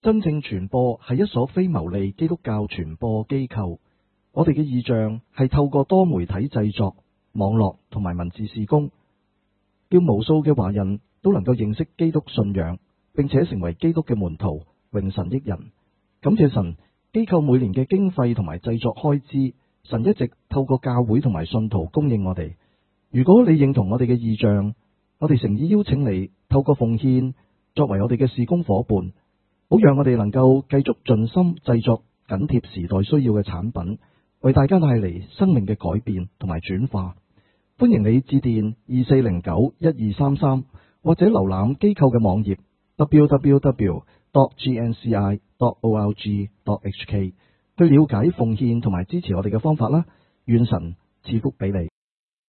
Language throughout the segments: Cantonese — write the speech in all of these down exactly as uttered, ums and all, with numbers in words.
真正傳播係一所非牟利基督教傳播機構。我哋嘅異象係透過多媒體製作、網絡同埋文字事工，叫無數嘅華人都能夠認識基督信仰，並且成為基督嘅門徒，榮神益人。感謝神，機構每年嘅經費同埋製作開支，神一直透過教會同埋信徒供應我哋。如果你認同我哋嘅異象，我哋誠意邀請你透過奉獻作為我哋嘅事工夥伴，好讓我哋能夠繼續盡心製作緊貼時代需要嘅產品，為大家帶嚟生命嘅改變同埋轉化。歡迎你致電二四零九一二三三，或者瀏覽機構嘅網頁 double-u double-u double-u dot g n c i dot org dot h k 去了解奉獻同埋支持我哋嘅方法啦。願神賜福俾你。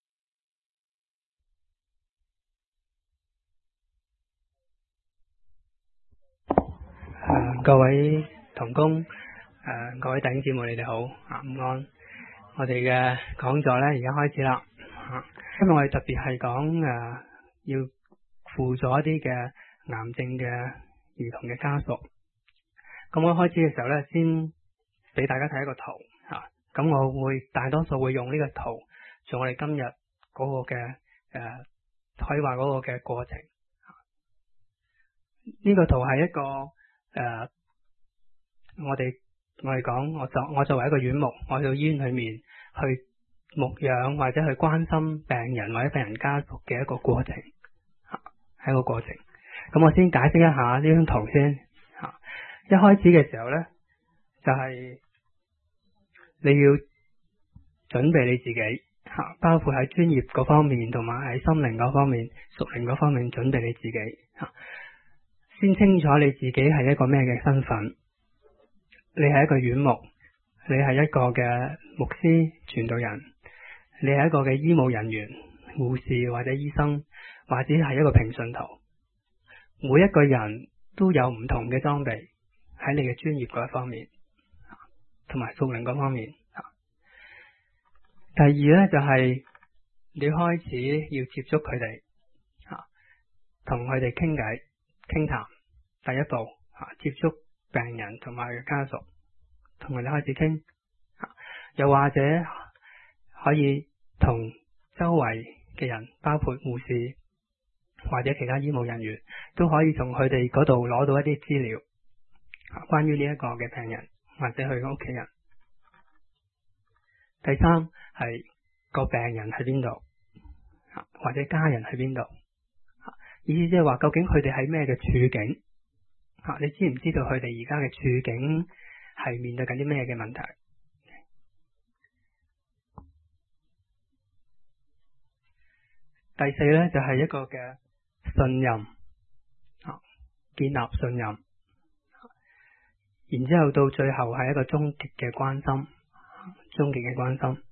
各位同工，誒、呃，各位弟兄姊妹，你哋好啊！午安，我哋嘅講座咧而家開始啦。啊，今日我哋特別係講誒，要輔助一啲嘅癌症嘅兒童嘅家屬。咁我開始嘅時候咧，先俾大家睇一個圖啊。咁我會大多數會用呢個圖做我哋今日嗰個嘅誒、呃、可以話嗰個嘅過程。呢、這個圖係一個誒。呃我哋我哋講，我作我作為一個院牧，我到醫院裏面去牧養或者去關心病人或者病人家屬嘅一個過程，係一個過程。咁我先解釋一下呢張圖先。吓，一開始嘅時候呢，就係、是、你要準備你自己，吓，包括喺專業嗰方面，同埋喺心靈嗰方面、屬靈嗰方面準備你自己。吓，先清楚你自己係一個咩嘅身份。你係一個院牧，你係一個嘅牧師傳道人，你係一個嘅醫務人員、護士或者醫生，或者係一個平信徒。每一個人都有唔同嘅裝備喺你嘅專業嗰一方面，同埋屬靈嗰方面。第二呢，就係你開始要接觸佢哋，同佢哋傾偈傾談。第一步，接觸病人同埋佢嘅家屬，同佢哋開始傾，又或者可以同周圍嘅人，包括護士或者其他醫務人員，都可以從佢哋嗰度攞到一啲資料，關於呢一個嘅病人或者佢嘅屋企人。第三係個病人喺邊度，或者家人喺邊度，意思即係話究竟佢哋喺咩嘅處境。啊！你知唔知道佢哋而家嘅處境係面對緊啲咩嘅問題？第四呢，就係、是、一個嘅信任，啊，建立信任，然之後到最後係一個終極嘅關心，終極嘅關心。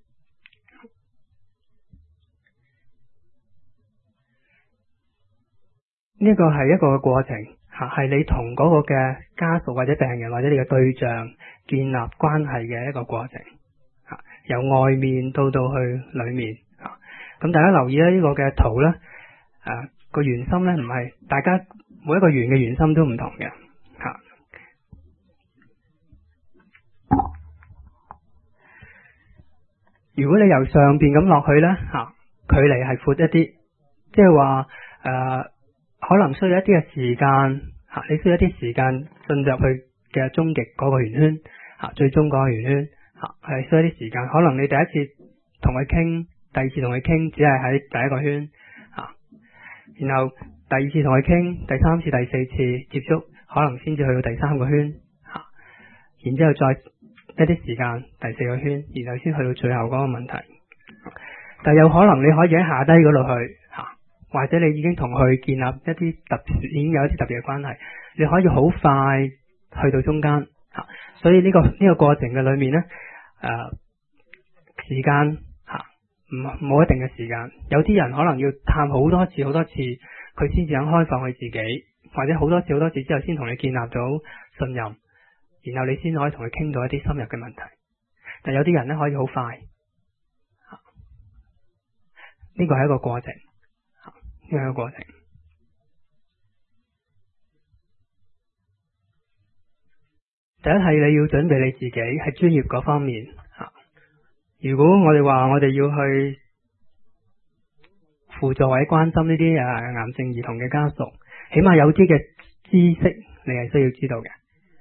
呢個係一個嘅過程。係你同嗰個嘅家屬或者病人或者你嘅對象建立關係嘅一個過程，由外面到到去裏面。咁大家留意咧，呢個嘅圖呢，誒個圓心呢，唔係大家每一個圓嘅圓心都唔同嘅。吓，如果你由上邊咁落去呢，吓，距離係闊一啲，即係話誒。可能需要一啲嘅時間，吓，你需要一啲時間進入去嘅終極嗰個圓圈，吓，最終嗰個圓圈，吓，係需要一啲時間。可能你第一次同佢傾，第二次同佢傾，只係喺第一個圈，吓，然後第二次同佢傾，第三次、第四次接觸，可能先至去到第三個圈，吓，然之後再一啲時間，第四個圈，然後先去到最後嗰個問題。但有可能你可以喺下低嗰度去。或者你已經同佢建立一啲特殊，已經有一啲特別嘅關係，你可以好快去到中間吓，所以呢、這個呢、這個過程嘅裏面呢，誒、呃、時間吓唔冇一定嘅時間，有啲人可能要探好多次好多次，佢先至肯開放佢自己，或者好多次好多次之後先同你建立到信任，然後你先可以同佢傾到一啲深入嘅問題。但有啲人呢，可以好快，呢個係一個過程。呢個過程， 第一係你要準備你自己喺專業嗰方面吓。如果我哋話我哋要去輔助或者關心呢啲誒癌症兒童嘅家屬，起碼有啲嘅知識你係需要知道嘅。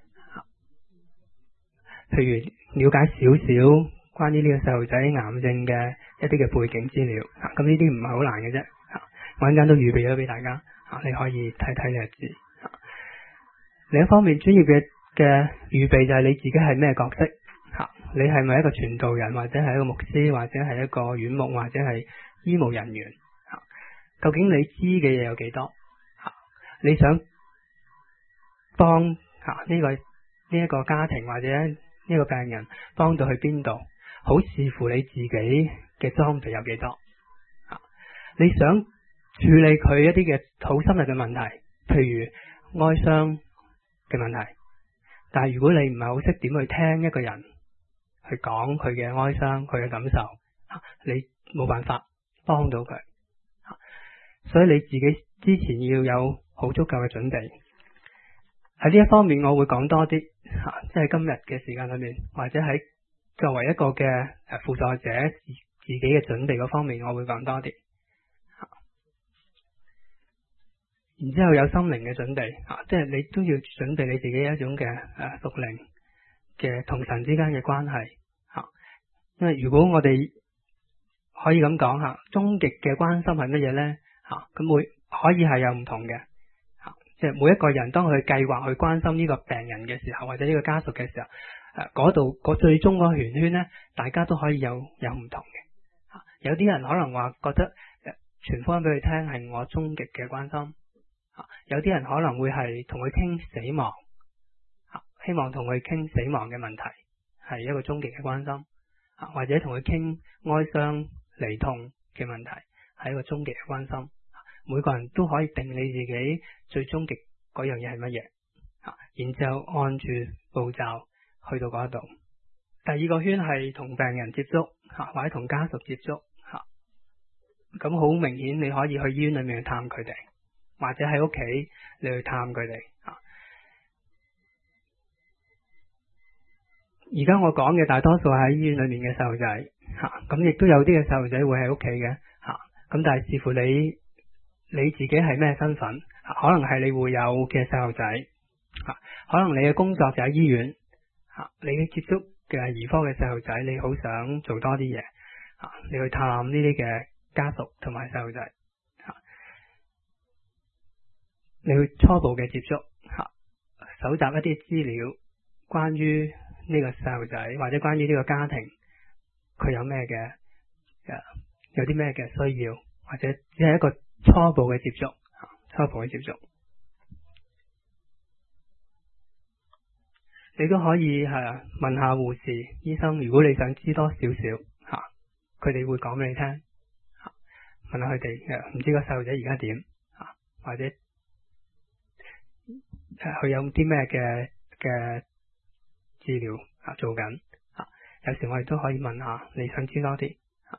譬如了解少少關於呢個細路仔癌症嘅一啲嘅背景資料，咁呢啲唔係好難嘅啫。我陣間都預備咗俾大家，你可以睇睇你就知。另一方面，專業嘅嘅預備就係你自己係咩角色，你係咪一個傳道人，或者係一個牧師，或者係一個院牧，或者係醫務人員？究竟你知嘅嘢有幾多？你想幫吓呢個呢一個家庭或者呢個病人幫到去邊度？好視乎你自己嘅裝備有幾多。你想處理佢一啲嘅好深入嘅問題，譬如哀傷嘅問題，但係如果你唔係好識點去聽一個人去講佢嘅哀傷、佢嘅感受，你冇辦法幫到佢。所以你自己之前要有好足夠嘅準備。喺呢一方面我會講多啲，即係今日嘅時間裏面，或者喺作為一個嘅誒輔助者自己嘅準備嗰方面，我會講多啲。然之後有心靈嘅準備，即係你都要準備你自己一種嘅誒屬靈嘅同神之間嘅關係。因為如果我哋可以咁講吓，終極嘅關心係乜嘢呢？吓，咁會可以係有唔同嘅。即係每一個人當佢計劃去關心呢個病人嘅時候，或者呢個家屬嘅時候，誒嗰度嗰最終嗰個圓圈呢，大家都可以有有唔同嘅。有啲人可能話覺得誒傳福音俾佢聽係我終極嘅關心。有啲人可能會係同佢傾死亡，希望同佢傾死亡嘅問題係一個終極嘅關心，或者同佢傾哀傷離痛嘅問題係一個終極嘅關心。每個人都可以定你自己最終極嗰樣嘢係乜嘢，然之後按住步驟去到嗰度。第二個圈係同病人接觸，或者同家屬接觸，咁好明顯你可以去醫院裏面去探佢哋，或者喺屋企你去探佢哋。而家我講嘅大多數喺醫院裏面嘅細路仔，咁亦都有啲嘅細路仔會喺屋企嘅，咁但係視乎你你自己係咩身份，可能係你會有嘅細路仔，可能你嘅工作就喺醫院，你嘅接觸嘅兒科嘅細路仔，你好想做多啲嘢，你去探呢啲嘅家屬同埋細路仔，你去初步嘅接觸，搜集一啲資料，關於呢個細路仔或者關於呢個家庭，佢有咩嘅有啲咩嘅需要，或者只係一個初步嘅接觸，初步嘅接觸，你都可以係問下護士、醫生，如果你想知多少少吓，佢哋會講俾你聽，問下佢哋唔知個細路仔而家點，或者佢有啲咩嘅嘅治療啊做緊，有時我哋都可以問下，你想知多啲。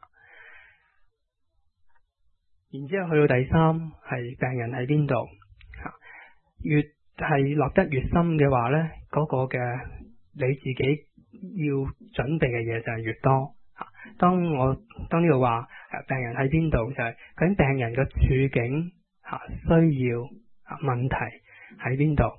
然之後去到第三係病人喺邊度，越係落得越深嘅話呢，嗰個嘅你自己要準備嘅嘢就係越多。當我當呢度話病人喺邊度，就係究竟病人嘅處境、需要、問題喺邊度，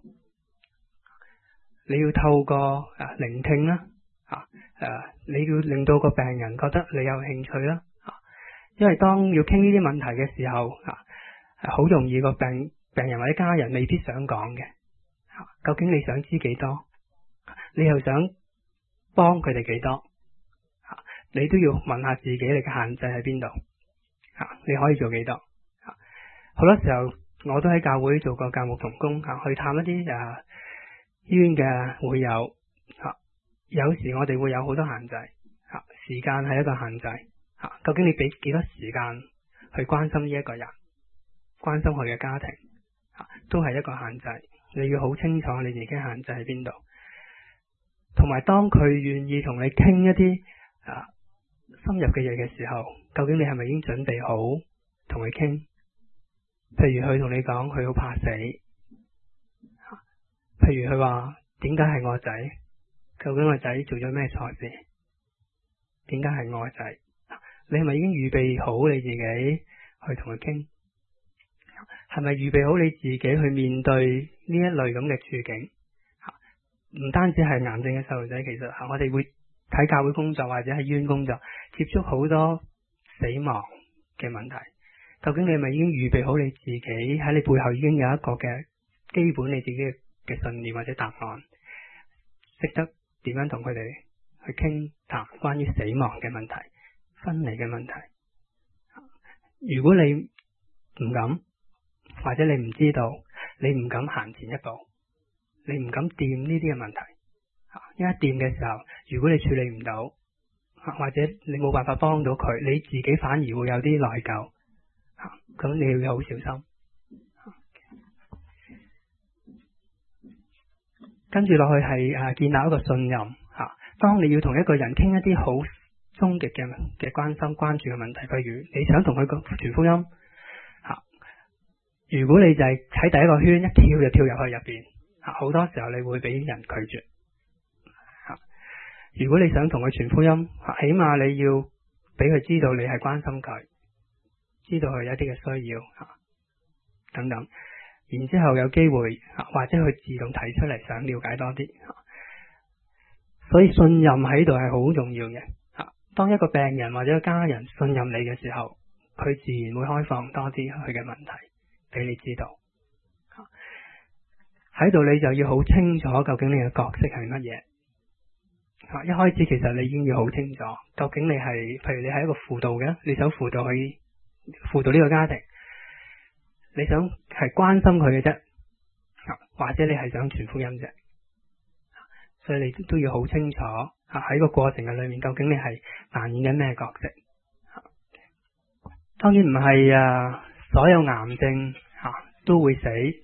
你要透過聆聽啦，你要令到個病人覺得你有興趣啦。因為當要傾呢啲問題嘅時候，好容易個病病人或者家人未必想講嘅。究竟你想知幾多？你又想幫佢哋幾多？你都要問下自己，你嘅限制喺邊度？你可以做幾多？好多時候我都喺教會做過教牧同工，去探一啲誒醫院嘅會友。有時我哋會有好多限制，時間係一個限制。究竟你俾幾多時間去關心呢一個人，關心佢嘅家庭，都係一個限制。你要好清楚你自己限制喺邊度，同埋當佢願意同你傾一啲啊深入嘅嘢嘅時候，究竟你係咪已經準備好同佢傾？譬如佢同你講佢好怕死，譬如佢話點解係我仔？究竟我仔做咗咩錯事？點解係我仔？你係咪已經預備好你自己去同佢傾？係咪預備好你自己去面對呢一類咁嘅處境？唔單止係癌症嘅細路仔，其實我哋會喺教會工作或者喺醫院工作，接觸好多死亡嘅問題。究竟你係咪已經預備好你自己喺你背後已經有一個嘅基本你自己嘅信念或者答案，識得點樣同佢哋去傾談關於死亡嘅問題、分離嘅問題？如果你唔敢，或者你唔知道，你唔敢行前一步，你唔敢掂呢啲嘅問題，一掂嘅時候，如果你處理唔到，或者你冇辦法幫到佢，你自己反而會有啲內疚，咁你要好小心。跟住落去係誒建立一個信任吓。當你要同一個人傾一啲好終極嘅嘅關心、關注嘅問題，譬如你想同佢講傳福音吓，如果你就係喺第一個圈一跳就跳入去入邊吓，好多時候你會俾人拒絕吓。如果你想同佢傳福音，起碼你要俾佢知道你係關心佢，知道佢有一啲嘅需要吓等等。然之後有機會或者佢自動提出嚟想了解多啲，所以信任喺度係好重要嘅。當一個病人或者家人信任你嘅時候，佢自然會開放多啲佢嘅問題俾你知道。喺度你就要好清楚究竟你嘅角色係乜嘢。一開始其實你已經要好清楚，究竟你係譬如你係一個輔導嘅，你想輔導佢輔導呢個家庭。你想係關心佢嘅啫，或者你係想傳福音啫，所以你都要好清楚喺個過程嘅裏面，究竟你係扮演緊咩角色？當然唔係啊，所有癌症都會死，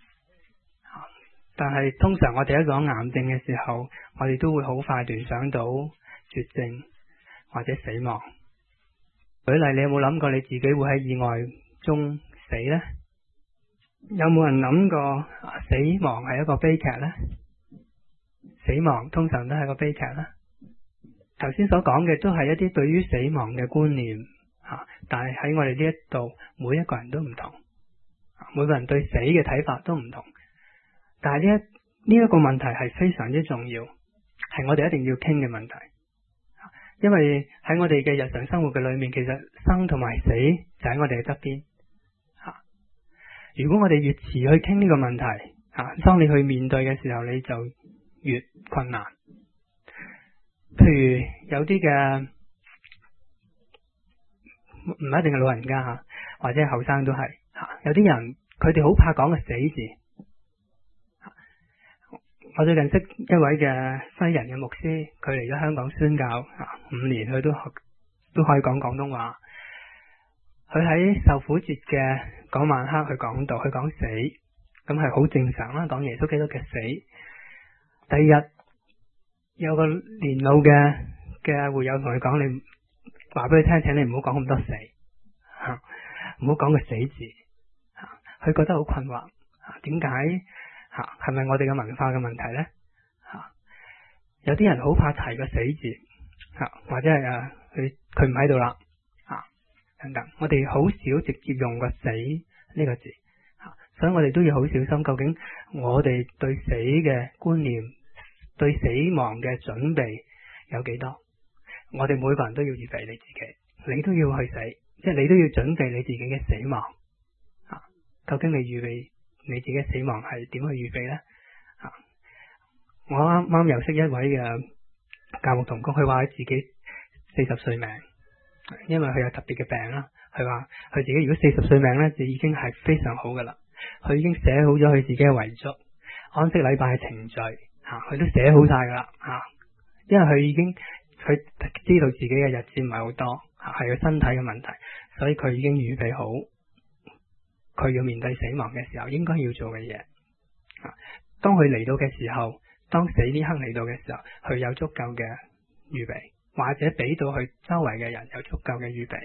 但係通常我哋一講癌症嘅時候，我哋都會好快聯想到絕症或者死亡。舉例，你有冇諗過你自己會喺意外中死呢？有冇人諗過死亡係一個悲劇呢？死亡通常都係個悲劇啦。頭先所講嘅都係一啲對於死亡嘅觀念吓，但係喺我哋呢一度，每一個人都唔同，每個人對死嘅睇法都唔同。但係呢一呢一個問題係非常之重要，係我哋一定要傾嘅問題。因為喺我哋嘅日常生活嘅裏面，其實生同埋死就喺我哋嘅側邊。如果我哋越遲去傾呢個問題，啊，當你去面對嘅時候，你就越困難。譬如有啲嘅唔一定係老人家吓，或者係後生都係吓，有啲人佢哋好怕講個死字。我最近識一位嘅西人嘅牧師，佢嚟咗香港宣教啊五年，佢都學都可以講廣東話。佢喺受苦節嘅嗰晚黑去講道，去講死，咁係好正常啦，講耶穌基督嘅死。第二日有個年老嘅嘅會友同佢講，你話俾佢聽，請你唔好講咁多死，吓唔好講個死字。吓，佢覺得好困惑，點解吓係咪我哋嘅文化嘅問題咧？吓，有啲人好怕提個死字，吓或者係啊佢佢唔喺度啦。等等，我哋好少直接用個死呢個字，所以我哋都要好小心。究竟我哋對死嘅觀念、對死亡嘅準備有幾多？我哋每個人都要預備你自己，你都要去死，即係你都要準備你自己嘅死亡。啊，究竟你預備你自己嘅死亡係點去預備呢？啊，我啱啱又識一位嘅教牧同工，佢話佢自己四十歲命。因為佢有特別嘅病啦，佢話佢自己如果四十歲命咧，就已經係非常好噶啦。佢已經寫好咗佢自己嘅遺囑、安息禮拜嘅程序，吓佢都寫好晒噶啦，吓。因為佢已經佢知道自己嘅日子唔係好多，係佢身體嘅問題，所以佢已經預備好佢要面對死亡嘅時候應該要做嘅嘢。當佢嚟到嘅時候，當死呢刻嚟到嘅時候，佢有足夠嘅預備。或者俾到佢周圍嘅人有足夠嘅預備，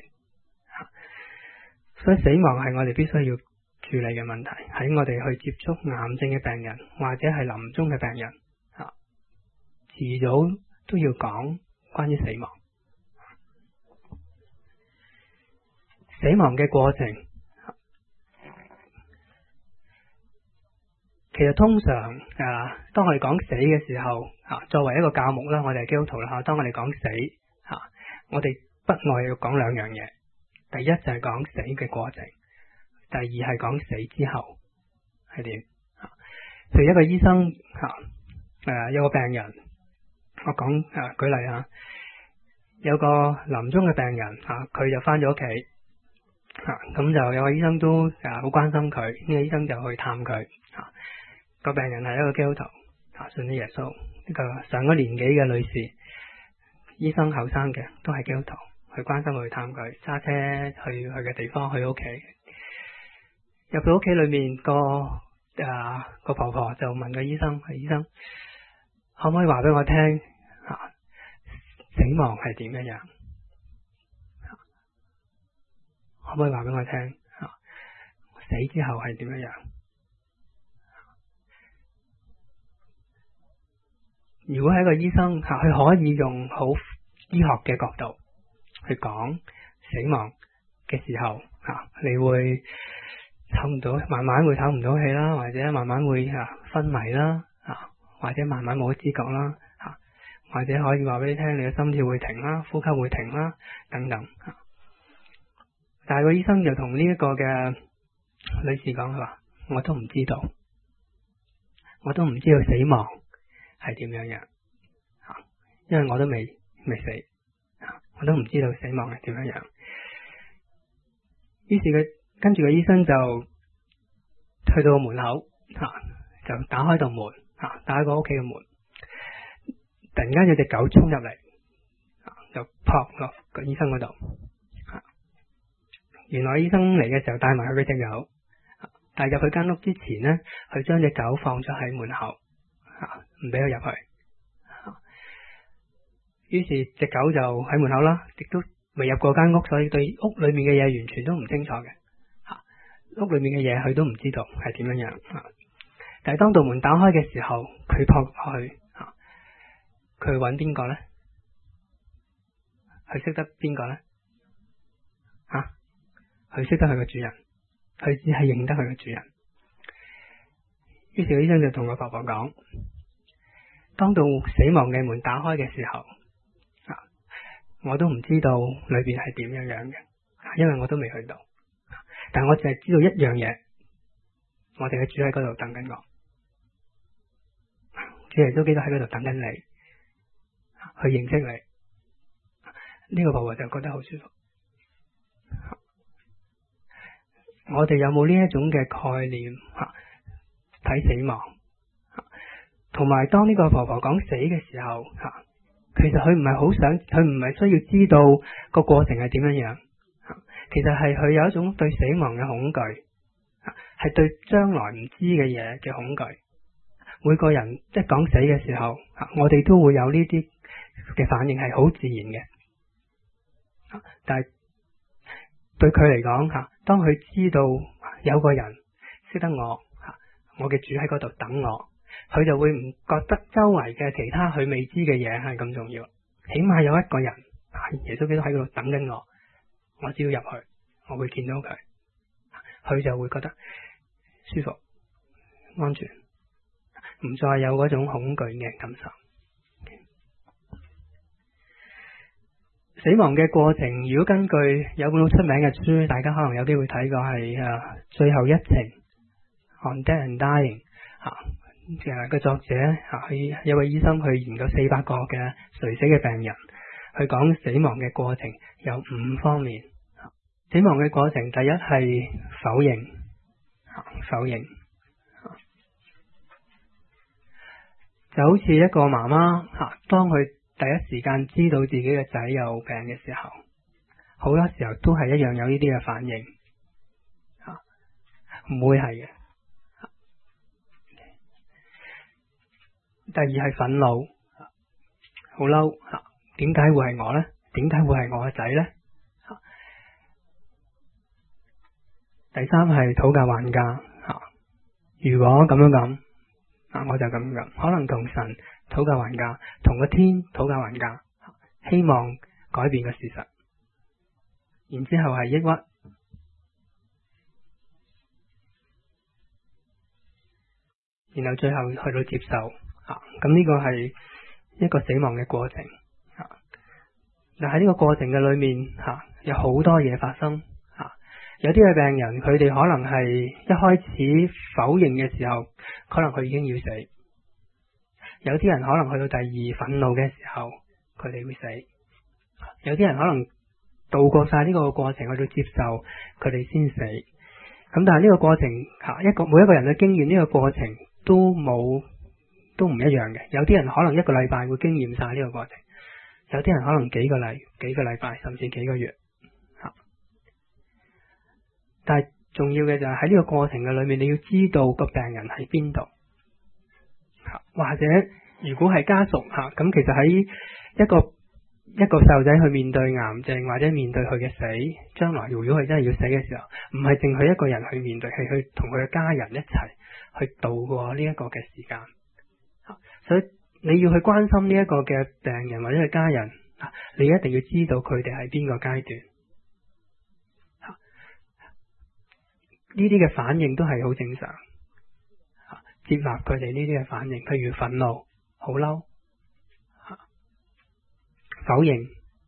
所以死亡係我哋必須要處理嘅問題。喺我哋去接觸癌症嘅病人或者係臨終嘅病人， 遲早都要講關於死亡。死亡嘅過程，其實通常啊，當我哋講死嘅時候啊，作為一個教牧啦，我哋係基督徒啦吓，當我哋講死啊，我哋不外要講兩樣嘢。第一就係講死嘅過程，第二係講死之後係點。譬如一個醫生吓，誒有個病人，我講誒舉例吓，有個臨終嘅病人吓，佢就翻咗屋企。啊，咁就有個醫生都啊好關心佢，呢個醫生就去探佢。啊，個病人係一個基督徒，啊信咗耶穌，呢個上咗年紀嘅女士，醫生後生嘅都係基督徒，去關心佢，去探佢，揸車去去嘅地方，去屋企。入到屋企裏面，個啊個婆婆就問個醫生：醫生可唔可以話俾我聽啊？死亡係點樣樣？可唔可以話俾我聽啊？死之後係點樣樣？如果係一個醫生，佢可以用好醫學嘅角度去講死亡嘅時候，你會唞唔到，慢慢會唞唔到氣啦，或者慢慢會昏迷啦，或者慢慢冇知覺啦，或者可以話俾你聽，你嘅心跳會停啦，呼吸會停啦，等等。但係個醫生就同呢一個嘅女士講，佢話我都唔知道，我都唔知道死亡係點樣樣，因為我都未未死，我都唔知道死亡係點樣樣。於是佢跟住個醫生就去到門口，就打開道門，打開個屋企嘅門，突然間有隻狗衝入嚟，就撲落個醫生嗰度。原來醫生嚟嘅時候帶埋佢嗰隻狗，但係入去間屋之前呢，佢將隻狗放咗喺門口，唔俾佢入去。於是隻狗就喺門口啦，亦都未入過間屋，所以對屋裏面嘅嘢完全都唔清楚嘅。屋裏面嘅嘢佢都唔知道係點樣樣。但係當道門打開嘅時候，佢撲落去，佢揾邊個呢？佢識得邊個呢？啊？佢識得佢個主人，佢只係認得佢個主人。於是個醫生就同個婆婆講：當到死亡嘅門打開嘅時候，我都唔知道裏邊係點樣樣嘅，因為我都未去到。但我淨係知道一樣嘢，我哋嘅主喺嗰度等緊我，主耶穌基督喺嗰度等緊你，去認識你。呢個婆婆就覺得好舒服。我哋有冇呢一種嘅概念睇死亡？同埋當呢個婆婆講死嘅時候，其實佢唔係好想，佢唔係需要知道個過程係點樣樣。其實係佢有一種對死亡嘅恐懼，係對將來唔知嘅嘢嘅恐懼。每個人即係講死嘅時候，我哋都會有呢啲嘅反應，係好自然嘅。但係對佢嚟講，吓，當佢知道有個人識得我，我嘅主喺嗰度等我，佢就會唔覺得周圍嘅其他佢未知嘅嘢係咁重要。起碼有一個人，耶穌基督喺嗰度等緊我，我只要入去，我會見到佢，佢就會覺得舒服、安全，唔再有嗰種恐懼嘅感受。死亡嘅過程，如果根據有本好出名嘅書，大家可能有機會睇過，係誒最後一程 On Death and Dying 吓，誒個作者吓，佢有位醫生去研究四百個嘅垂死嘅病人，去講死亡嘅過程有五方面。死亡嘅過程，第一係否認，否認就好似一個媽媽吓，當佢第一時間知道自己嘅仔有病嘅時候，好多時候都係一樣有呢啲嘅反應，唔會係嘅。第二係憤怒，好嬲，點解會係我呢？點解會係我嘅仔呢？第三係討價還價，如果咁樣咁，我就咁樣，可能同神討價還價，同個天討價還價，希望改變個事實，然之後係抑鬱，然後最後去到接受啊，咁呢個係一個死亡嘅過程啊。但喺呢個過程嘅裏面吓、啊，有好多嘢發生吓、啊。有啲嘅病人，佢哋可能係一開始否認嘅時候，可能佢已經要死；有啲人可能去到第二憤怒嘅時候，佢哋會死；有啲人可能度過晒呢個過程去到接受，佢哋先死。咁但係呢個過程吓，一個每一個人嘅經驗呢個過程都冇都唔一樣嘅。有啲人可能一個禮拜會經驗晒呢個過程，有啲人可能幾個禮幾個禮拜甚至幾個月吓。但係重要嘅就係喺呢個過程嘅裏面，你要知道個病人喺邊度吓，或者如果係家屬吓，咁其實喺一個一個細路仔去面對癌症或者面對佢嘅死，將來如果佢真係要死嘅時候，唔係淨佢一個人去面對，係去同佢嘅家人一齊去度過呢一個嘅時間。所以你要去關心呢一個嘅病人或者係家人，你一定要知道佢哋係邊個階段。呢啲嘅反應都係好正常，接納佢哋呢啲嘅反應，譬如憤怒、好嬲、否認，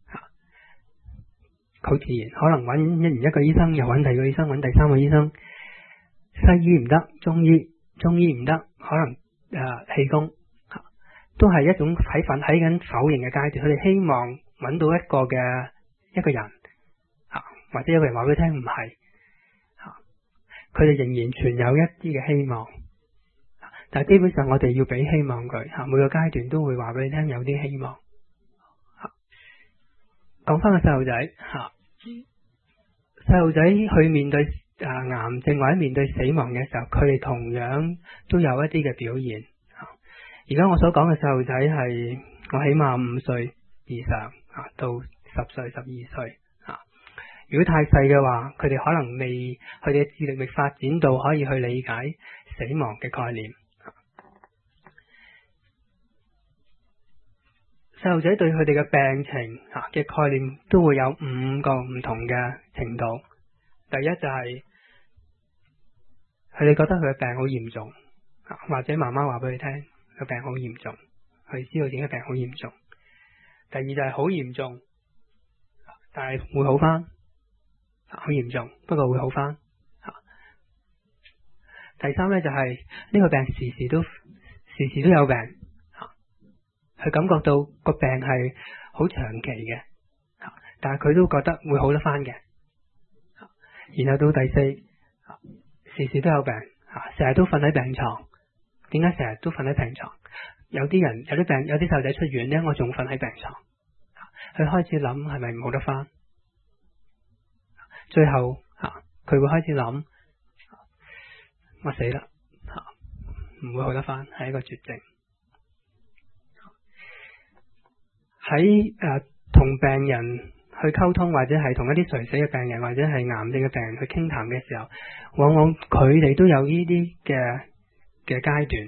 好自然。可能揾一完一個醫生，又揾第二個醫生，揾第三個醫生。西醫唔得，中醫中醫唔得，可能誒氣功，都係一種喺份喺緊否認嘅階段。佢哋希望揾到一個嘅一個人，或者有個人話俾佢聽唔係，佢哋仍然存有一啲嘅希望。但係基本上我哋要俾希望佢，每個階段都會話俾你聽有啲希望。講翻個細路仔吓，細路仔去面對誒癌症或者面對死亡嘅時候，佢哋同樣都有一啲嘅表現。而家我所講嘅細路仔係我起碼五歲以上啊，到十歲、十二歲啊。如果太細嘅話，佢哋可能未，佢哋嘅智力未發展到可以去理解死亡嘅概念。細路仔對佢哋嘅病情嘅概念都會有五個唔同嘅程度。第一就係佢哋覺得佢嘅病好嚴重，或者媽媽話俾佢聽個病好嚴重，佢知道自己嘅病好嚴重。第二就係好嚴重，但係會好翻，好嚴重不過會好翻。第三呢就係呢個病時時都時時都有病。佢感覺到個病係好長期嘅，但係佢都覺得會好得翻嘅。然後到第四，時時都有病，成日都瞓喺病床。點解成日都瞓喺病床？有啲人有啲病，有啲細路仔出院呢，我仲瞓喺病床。佢開始諗係咪唔好得翻？最後佢會開始諗，我死啦，唔會好得翻，係一個絕症。喺誒同病人去溝通，或者係同一啲垂死嘅病人，或者係癌症嘅病人去傾談嘅時候，往往佢哋都有呢啲嘅嘅階段。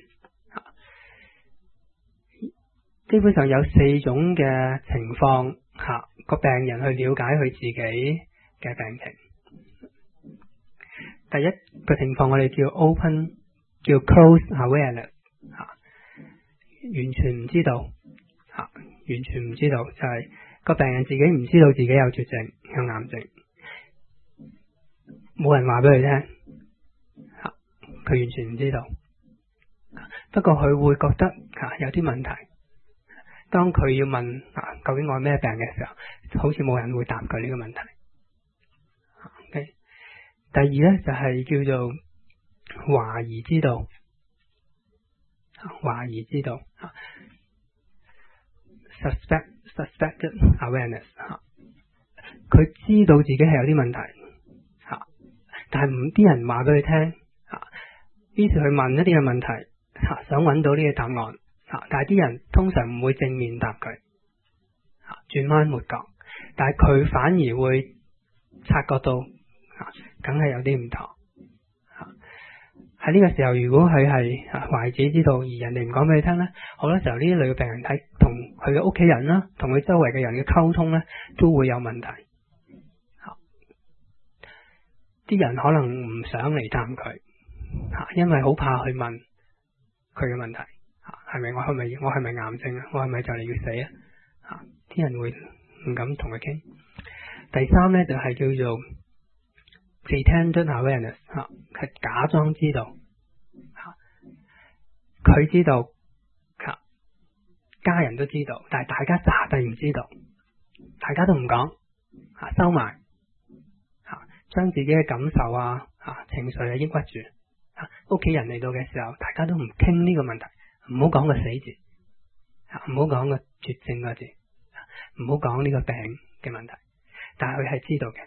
基本上有四種嘅情況吓，個病人去了解佢自己嘅病情。第一個情況我哋叫 open， 叫 close awareness 吓，完全唔知道吓。完全唔知道，就係、是、個病人自己唔知道自己有絕症、有癌症，冇人話俾佢聽，佢完全唔知道。不過佢會覺得有啲問題。當佢要問究竟我係咩病嘅時候，好似冇人會答佢呢個問題。Okay? 第二呢，就係、是、叫做懷疑知道，懷疑知道。Suspect, suspected awareness 吓，佢知道自己係有啲問題吓，但係唔啲人話俾佢聽吓，於是去問一啲嘅問題吓，想揾到呢個答案吓，但係啲人通常唔會正面答佢吓，轉彎抹角，但係佢反而會察覺到吓，梗係有啲唔妥吓。 喺呢個時候，如果佢係壞自己知道，而人哋唔講俾佢聽咧，好多時候呢一類嘅病人喺同佢嘅屋企人啦，同佢周圍嘅人嘅溝通咧，都會有問題。啲人可能唔想嚟探佢，吓，因為好怕去問佢嘅問題，吓，係咪我係咪我係咪癌症啊？我係咪就嚟要死啊？吓，啲人會唔敢同佢傾。第三咧就係、是、叫做 pretended awareness， 吓，係假裝知道，吓，佢知道，吓，家人都知道，但係大家詐諦唔知道，大家都唔講，吓，收埋。將自己嘅感受啊、啊情緒啊抑鬱住，啊屋企人嚟到嘅時候，大家都唔傾呢個問題，唔好講個死字，啊唔好講個絕症個字，唔好講呢個病嘅問題，但係佢係知道嘅，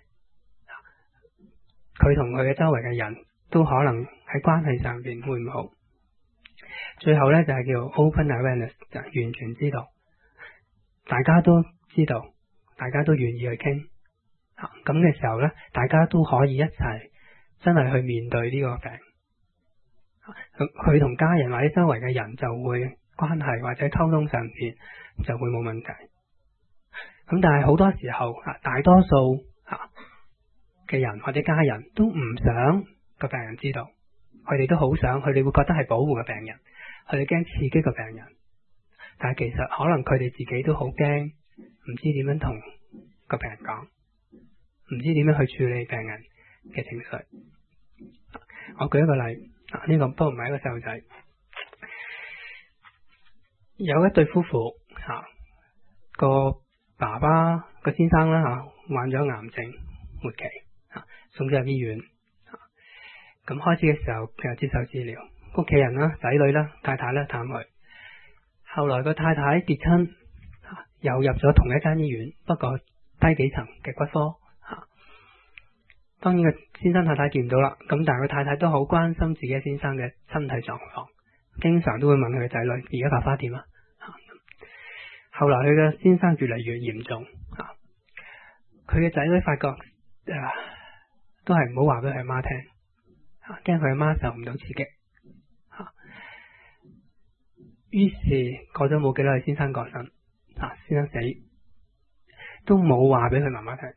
佢同佢嘅周圍嘅人都可能喺關係上邊會唔好。最後咧就係叫 open awareness， 就完全知道，大家都知道，大家都願意去傾。咁嘅時候咧，大家都可以一齊真係去面對呢個病。佢同家人或者周圍嘅人就會關係或者溝通上邊就會冇問題。咁但係好多時候啊，大多數嘅人或者家人都唔想個病人知道，佢哋都好想，佢哋會覺得係保護嘅病人，佢哋驚刺激個病人。但係其實可能佢哋自己都好驚，唔知點樣同個病人講。唔知點樣去處理病人嘅情緒。我舉一個例，啊呢、這個都唔係一個細路仔，有一對夫婦吓、啊，個爸爸個先生啦吓、啊，患咗癌症末期，吓、啊、送咗入醫院。咁、啊、開始嘅時候佢又接受治療，屋企人啦、仔女啦、太太啦探佢。後來個太太跌親、啊，又入咗同一間醫院，不過低幾層嘅骨科。當然個先生太太見唔到啦，咁但係個太太都好關心自己先生嘅身體狀況，經常都會問佢嘅仔女而家爸爸點啊。後來佢嘅先生越嚟越嚴重，佢嘅仔女發覺、呃、都係唔好話俾佢阿媽聽，驚佢阿媽受唔到刺激。於是過咗冇幾耐，先生過身，先生死都冇話俾佢媽媽聽。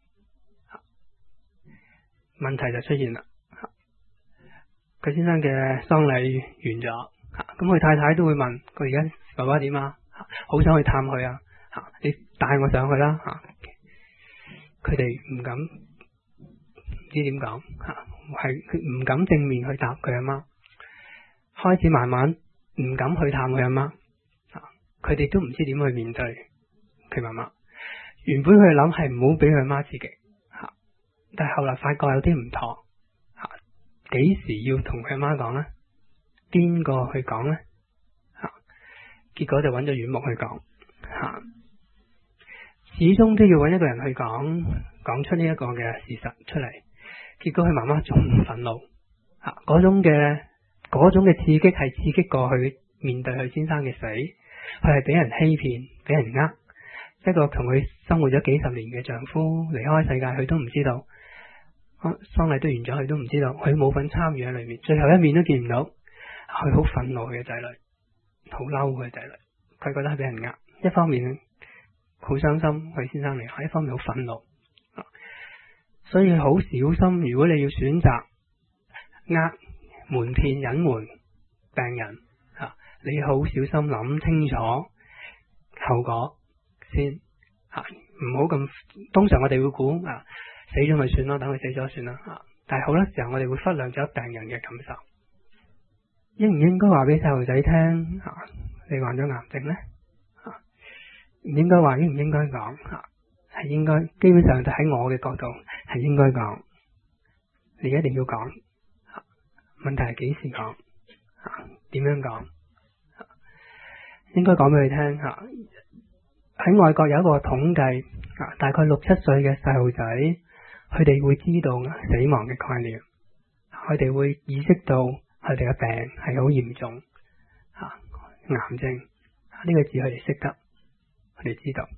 問題就出現啦，佢先生嘅喪禮完咗，咁佢太太都會問佢而家爸爸點啊？好想去探佢啊！你帶我上去啦！佢哋唔敢，唔知點講，係唔敢正面去答佢阿媽，開始慢慢唔敢去探佢阿媽，佢哋都唔知點去面對佢媽媽。原本佢哋諗係唔好俾佢阿媽刺激。但係後來發覺有啲唔妥，吓，幾時要同佢阿媽講呢？邊個去講呢？吓，結果就揾咗院牧去講，吓，始終都要揾一個人去講，講出呢一個嘅事實出嚟。結果佢媽媽仲憤怒，吓，嗰種嘅嗰種嘅刺激係刺激過去面對佢先生嘅死，佢係俾人欺騙，俾人呃，一個同佢生活咗幾十年嘅丈夫離開世界，佢都唔知道。喪禮都完咗，佢都唔知道，佢冇份參與喺裏面，最後一面都見唔到，佢好憤怒佢嘅仔女，好嬲佢嘅仔女，佢覺得係俾人呃，一方面好傷心佢先生離開，一方面好憤怒，所以好小心。如果你要選擇呃、瞞騙、隱瞞病人，你好小心諗清楚後果先，唔好咁。通常我哋會估啊。死咗咪算咯，等佢死咗算啦。但係好多時候我哋會忽略咗病人嘅感受。應唔應該話俾細路仔聽？你患咗癌症呢？唔應該話，應唔應該講？係應該，基本上就喺我嘅角度係應該講。你一定要講。問題係幾時講？點樣講？應該講俾佢聽。喺外國有一個統計，大概六七歲嘅細路仔。佢哋會知道死亡嘅概念，佢哋會意識到佢哋嘅病係好嚴重，吓，癌症呢個字佢哋識得，佢哋知道，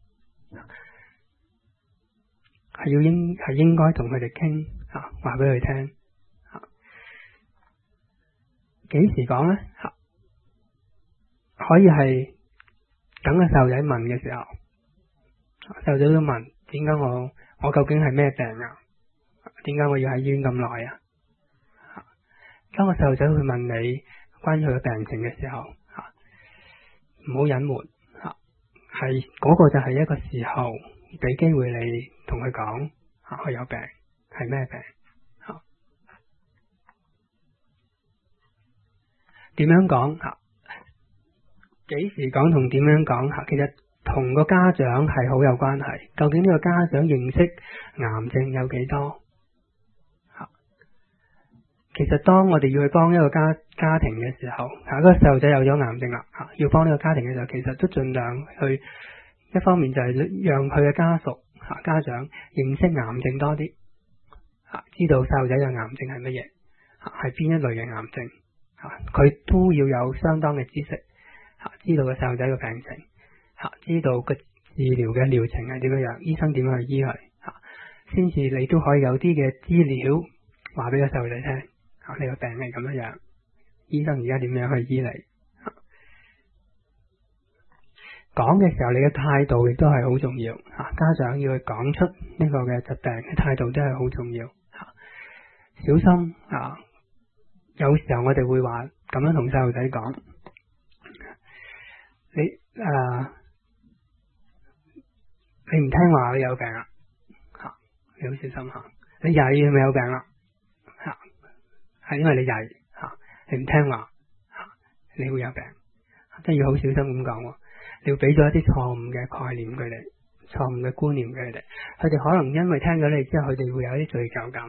係要應係應該同佢哋傾，吓，話俾佢聽， 幾時講呢？吓，可以係等個細路仔問嘅時候，細路仔都問點解我我究竟係咩病啊？點解我要喺醫院咁耐啊？當個細路仔會問你關於佢嘅病情嘅時候，吓，唔好隱瞞，吓，係嗰個就係一個時候俾機會你同佢講，吓，佢有病係咩病，吓，點樣講，吓，幾時講同點樣講，吓，其實同個家長係好有關係。究竟呢個家長認識癌症有幾多？其實當我哋要去幫一個家家庭嘅時候，吓，嗰個細路仔有咗癌症啦，吓，要幫呢個家庭嘅時候，其實都盡量去，一方面就係讓佢嘅家屬吓家長認識癌症多啲，吓，知道細路仔嘅癌症係乜嘢，吓，係邊一類嘅癌症，吓，佢都要有相當嘅知識，吓，知道個細路仔嘅病情，吓，知道個治療嘅療程係點樣樣，醫生點樣去醫佢，吓，先至你都可以有啲嘅資料話俾個細路仔聽。你個病係咁樣樣，醫生而家點樣去醫你？講嘅時候，你嘅態度亦都係好重要。家長要去講出呢個嘅疾病嘅態度都係好重要。小心啊！有時候我哋會話咁樣同細路仔講，你誒、啊，你唔聽話，你有病啦，吓，你好小心吓，你曳係咪有病啦？係因為你曳吓，你唔聽話吓，你會有病，真係要好小心咁講。你要俾咗一啲錯誤嘅概念佢哋，錯誤嘅觀念俾佢哋，佢哋可能因為聽咗你之後，佢哋會有啲罪疚感。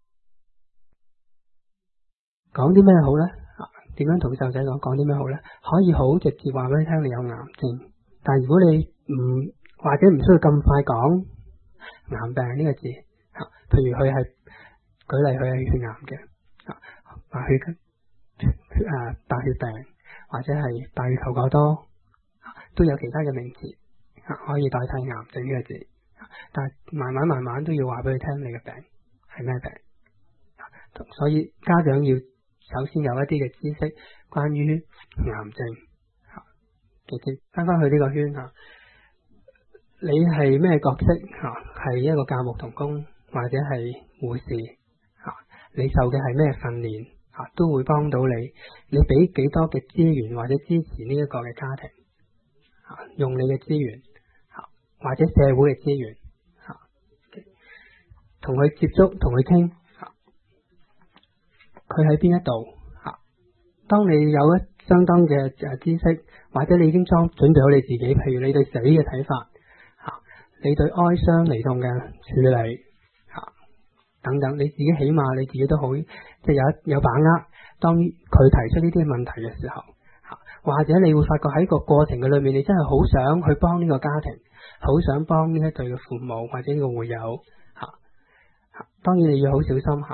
講啲咩好呢？點樣同細路仔講？講啲咩好呢？可以好直接話俾你聽，你有癌症。但係如果你唔或者唔需要咁快講癌病呢個字吓，譬如佢係舉例，佢係血癌嘅。白血血啊，白血病或者係白血球過多，都有其他嘅名詞可以代替癌症呢個字。但係慢慢慢慢都要話俾佢聽，你嘅病係咩病。所以家長要首先有一啲嘅知識關於癌症。直接翻翻去呢個圈吓，你係咩角色吓？係一個教牧同工或者係護士吓？你受嘅係咩訓練？吓，都會幫到你。你俾幾多嘅資源或者支持呢一個嘅家庭，吓，用你嘅資源，吓，或者社會嘅資源，吓，同佢接觸，同佢傾，吓，佢喺邊一度，吓。當你有一相當嘅誒知識，或者你已經裝準備好你自己，譬如你對死嘅睇法，吓，你對哀傷離痛嘅處理。等等，你自己起碼你自己都好，即係有有把握。當佢提出呢啲問題嘅時候，或者你會發覺喺個過程嘅裏面，你真係好想去幫呢個家庭，好想幫呢一對嘅父母或者呢個會友。吓，當然你要好小心吓。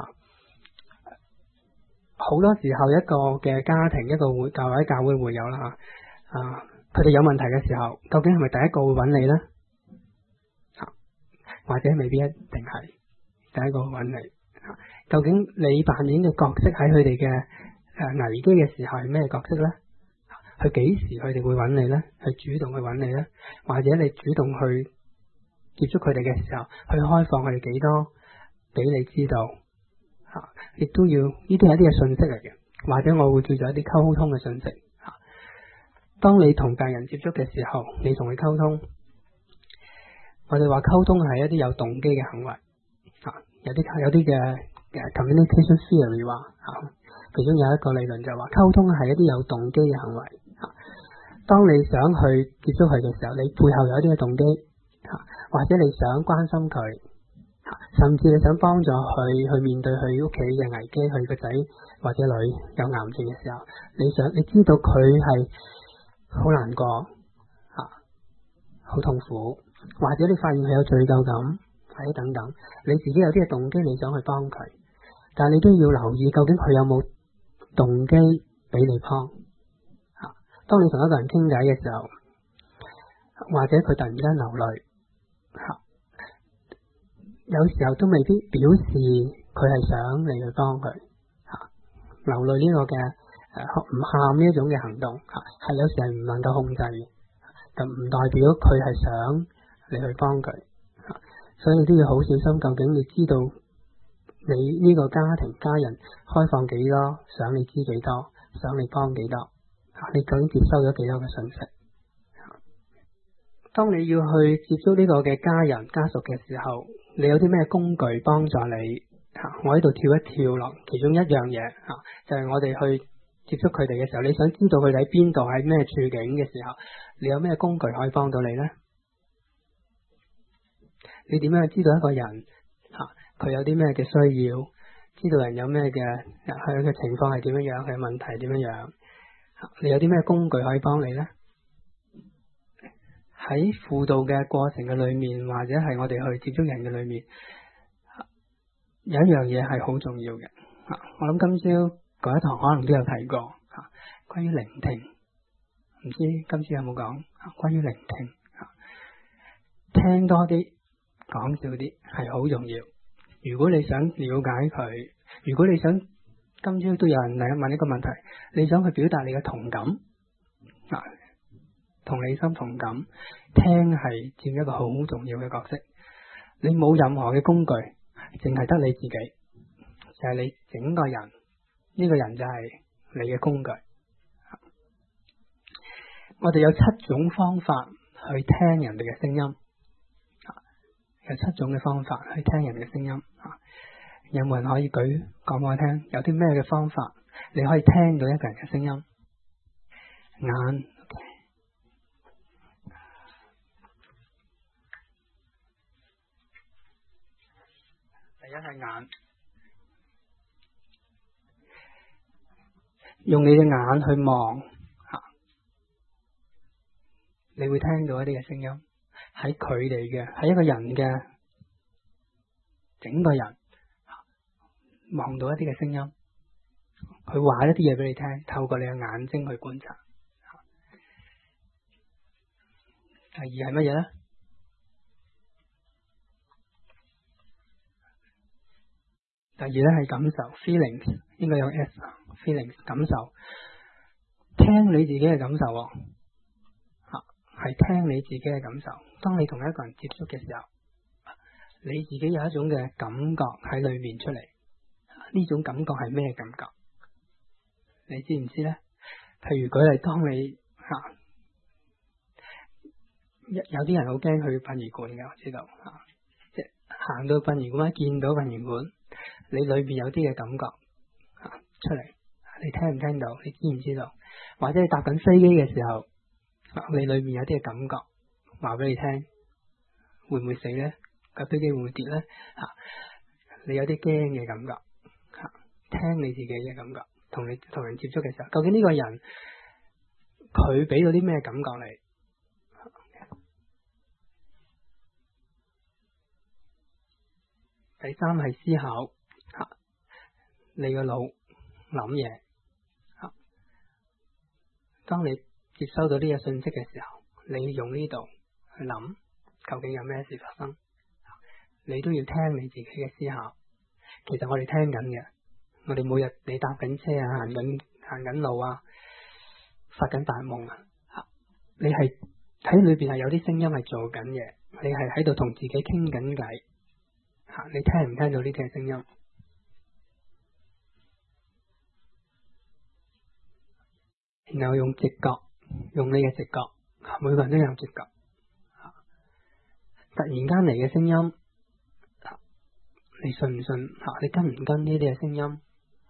好多時候一個嘅家庭，一個會教或者教會會友啦吓，啊，佢哋有問題嘅時候，究竟係咪第一個會揾你呢？吓，或者未必一定係。第一個揾你，究竟你扮演嘅角色喺佢哋嘅誒危機嘅時候係咩角色呢？去幾時佢哋會揾你呢？去主動去揾你呢？或者你主動去接觸佢哋嘅時候，去開放佢哋幾多俾你知道？吓，亦都要呢啲係一啲嘅信息嚟嘅，或者我會叫做一啲溝通嘅信息。吓，當你同病人接觸嘅時候，你同佢溝通，我哋話溝通係一啲有動機嘅行為。有啲有啲嘅 communication theory 話，其中有一個理論就係話溝通係一啲有動機嘅行為。當你想去接觸佢嘅時候，你背後有一啲嘅動機，或者你想關心佢，甚至你想幫助佢去面對佢屋企嘅危機，佢個仔或者女有癌症嘅時候，你想你知道佢係好難過，好痛苦，或者你發現佢有罪疚感。或者等等，你自己有啲嘅動機，你想去幫佢，但係你都要留意，究竟佢有冇動機俾你幫。吓，當你同一個人傾偈嘅時候，或者佢突然間流淚，吓，有時候都未必表示佢係想你去幫佢。吓，流淚呢個嘅誒唔喊呢一種嘅行動吓，係有時係唔能夠控制嘅，就唔代表佢係想你去幫佢，所以都要好小心。究竟你知道你呢個家庭家人開放幾多，想你知幾多，想你幫幾多，你究竟接收咗幾多嘅信息？當你要去接觸呢個嘅家人家屬嘅時候，你有啲咩工具幫助你？我喺度跳一跳落其中一樣嘢，就係我哋去接觸佢哋嘅時候，你想知道佢哋喺邊度，喺咩處境嘅時候，你有咩工具可以幫到你呢？你點樣知道一個人佢有啲咩嘅需要？知道人有咩嘅佢嘅情況係點樣樣，佢嘅問題係點樣樣？你有啲咩工具可以幫你呢？喺輔導嘅過程嘅裏面，或者係我哋去接觸人嘅裏面，有一樣嘢係好重要嘅。我諗今朝嗰一堂可能都有提過，關於聆聽。唔知今朝有冇講關於聆聽？聽多啲，講少啲係好重要。如果你想了解佢，如果你想今朝都有人嚟問一個問題，你想去表達你嘅同感，同理心同感，聽係佔一個好重要嘅角色。你冇任何嘅工具，淨係得你自己，就係你整個人，呢個人就係你嘅工具。我哋有七種方法去聽人哋嘅聲音，有七種嘅方法去聽人哋嘅聲音。有冇人可以舉講俾我聽？有啲咩嘅方法你可以聽到一個人嘅聲音？眼，第一係眼，用你嘅眼去望，你會聽到一啲嘅聲音，喺佢哋嘅，喺一個人嘅整個人望到一啲嘅聲音，佢話一啲嘢俾你聽，透過你嘅眼睛去觀察。第二係乜嘢呢？第二咧係感受 ，feelings 應該有 s，feelings 感受，聽你自己嘅感受，吓係聽你自己嘅感受。當你同一個人接觸嘅時候，你自己有一種嘅感覺喺裏面出嚟，呢種感覺係咩感覺？你知唔知呢？譬如舉例，當你吓有有啲人好驚去殯儀館嘅，我知道吓，即係行到殯儀館，見到殯儀館。你裏邊有啲嘅感覺出嚟，你聽唔聽到？你知唔知道？或者你搭緊飛機嘅時候，你裏面有啲嘅感覺，話俾你聽，會唔會死呢？架飛機會唔會跌呢？你有啲驚嘅感覺，聽你自己嘅感覺，同你同人接觸嘅時候，究竟呢個人佢俾到啲咩感覺你？第三係思考。你個腦諗嘢，當你接收到呢個信息嘅時候，你用呢度去諗，究竟有咩事發生？你都要聽你自己嘅思考。其實我哋聽緊嘅，我哋每日你搭緊車啊，行緊行緊路啊，發緊大夢啊，你係喺裏邊係有啲聲音係做緊嘢，你係喺度同自己傾緊偈，吓你聽唔聽到呢啲嘅聲音？然後用直覺，用你嘅直覺，每個人都有直覺。突然間嚟嘅聲音，你信唔信？你跟唔跟呢啲嘅聲音？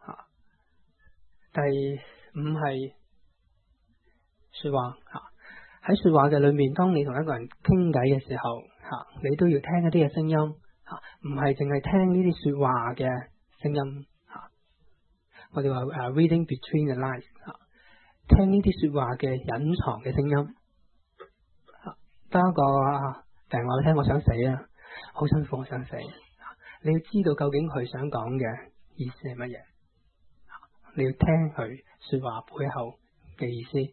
第五係說話，喺說話嘅裏面，當你同一個人傾偈嘅時候，你都要聽一啲嘅聲音，唔係淨係聽呢啲說話嘅聲音。我哋話誒 reading between the lines。聽呢啲說話嘅隱藏嘅聲音，當一個病人話你聽，我想死啊，好辛苦，我想死。你要知道究竟佢想講嘅意思係乜嘢，你要聽佢說話背後嘅意思。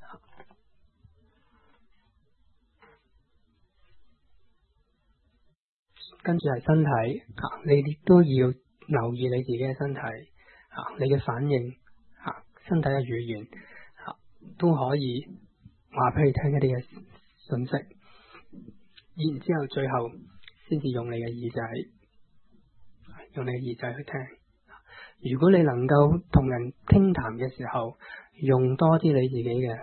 跟住係身體，你亦都要留意你自己嘅身體，你嘅反應。 身體嘅語言吓都可以話俾你聽一啲嘅信息，然之後最後先至用你嘅耳仔，用你嘅耳仔去聽。如果你能夠同人傾談嘅時候，用多啲你自己嘅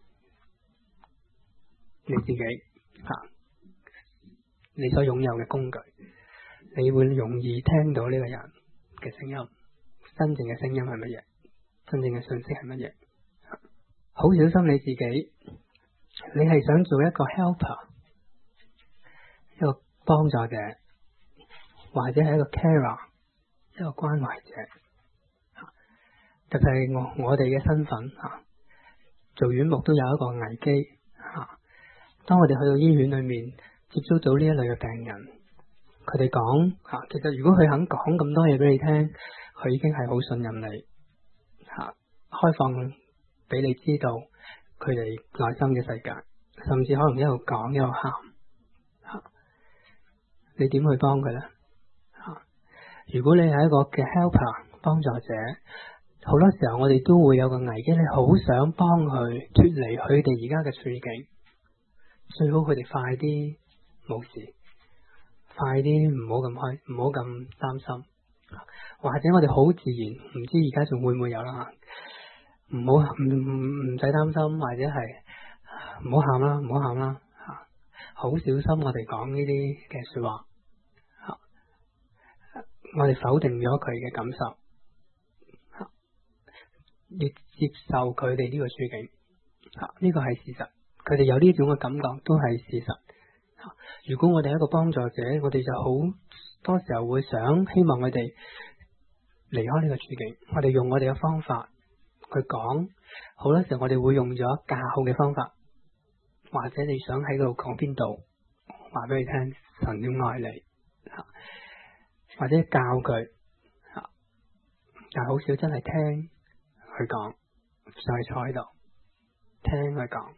你自己吓，你所擁有嘅工具，你會容易聽到呢個人嘅聲音，真正嘅聲音係乜嘢，真正嘅信息係乜嘢。好小心你自己，你係想做一個 helper， 一個幫助者，或者係一個 carer， 一個關懷者。特別係我我哋嘅身份吓，做院牧都有一個危機吓。當我哋去到醫院裏面接觸到呢一類嘅病人，佢哋講吓，其實如果佢肯講咁多嘢俾你聽，佢已經係好信任你吓，開放俾你知道佢哋內心嘅世界，甚至可能一路講一路喊吓，你點去幫佢咧吓？如果你係一個嘅 helper 幫助者，好多時候我哋都會有個危機，你好想幫佢脫離佢哋而家嘅處境，最好佢哋快啲冇事，快啲唔好咁開，唔好咁擔心，或者我哋好自然，唔知而家仲會唔會有啦，唔好唔唔唔使擔心，或者係唔好喊啦，唔好喊啦吓，好小心我哋講呢啲嘅說話吓，我哋否定咗佢嘅感受。要接受佢哋呢個處境，吓、這、呢個係事實。佢哋有呢種嘅感覺都係事實。如果我哋係一個幫助者，我哋就好多時候會想希望佢哋離開呢個處境。我哋用我哋嘅方法去講，好多時候我哋會用咗教嘅方法，或者你想喺度講邊度，話俾你聽神點愛你，或者教佢，但係好少真係聽。去講，就係坐喺度聽佢講。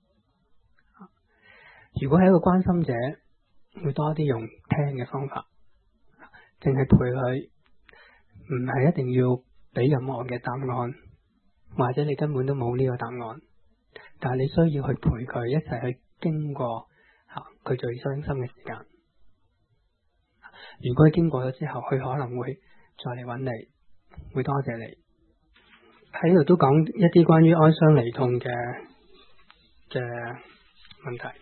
如果係一個關心者，會多啲用聽嘅方法，淨係陪佢，唔係一定要俾任何嘅答案，或者你根本都冇呢個答案，但係你需要去陪佢一齊去經過吓佢最傷心嘅時間。如果佢經過咗之後，佢可能會再嚟揾你，會多謝你。喺度都講一啲關於哀傷離痛嘅嘅問題。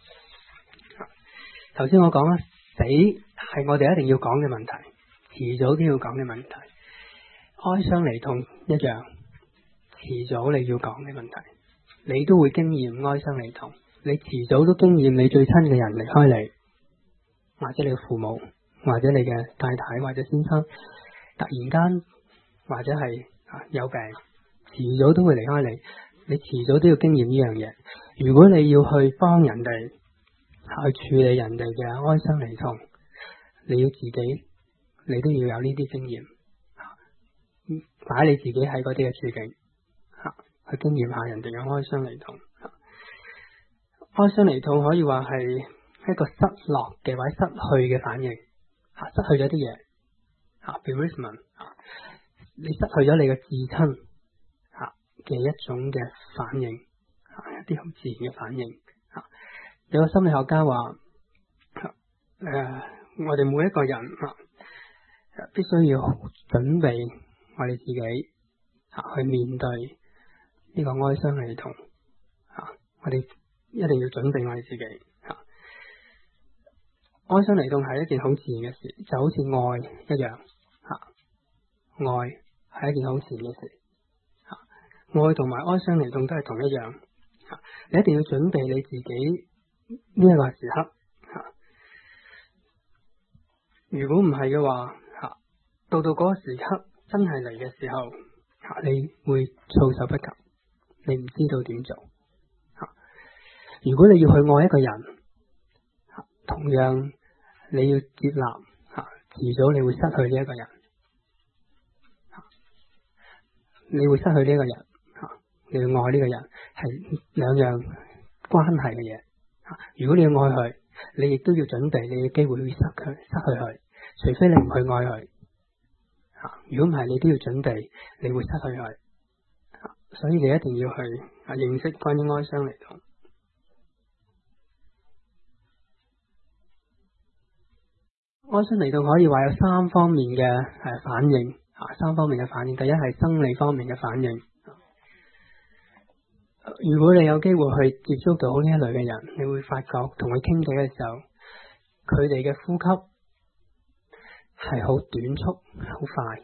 頭先我講啦，死係我哋一定要講嘅問題，遲早都要講嘅問題。哀傷離痛一樣，遲早你要講嘅問題，你都會經驗哀傷離痛。你遲早都經驗你最親嘅人離開你，或者你嘅父母，或者你嘅太太或者先生，突然間或者係有病，遲早都會離開你，你遲早都要經驗呢樣嘢。如果你要去幫人哋去處理人哋嘅哀傷離痛，你要自己，你都要有呢啲經驗，擺你自己喺嗰啲嘅處境，去經驗下人哋嘅哀傷離痛。哀傷離痛可以話係一個失落嘅或者失去嘅反應，失去咗啲嘢，bereavement，你失去咗你嘅至親嘅一種嘅反應，一啲好自然嘅反應。有個心理學家話，誒、呃，我哋每一個人必須要準備我哋自己去面對呢個哀傷離痛。我哋一定要準備我哋自己。哀傷離痛係一件好自然嘅事，就好似愛一樣。愛係一件好自然嘅事。愛同埋哀傷離痛都係同一樣。你一定要準備你自己呢一個時刻。如果唔係嘅話，到到嗰個時刻真係嚟嘅時候，你會措手不及，你唔知道點做。如果你要去愛一個人，同樣你要接納，遲早你會失去呢一個人，你會失去呢一個人，你要愛呢個人係兩樣關係嘅嘢。如果你要愛佢，你亦都要準備你嘅機會會失佢，失去佢，除非你唔去愛佢。如果唔係，你都要準備你會失去佢。 所以你一定要去啊認識關於哀傷嚟到。哀傷嚟到可以話有三方面嘅誒反應啊，三方面嘅反應。第一係生理方面嘅反應。如果你有機會去接觸到呢一類嘅人，你會發覺同佢傾偈嘅時候，佢哋嘅呼吸係好短促、好快。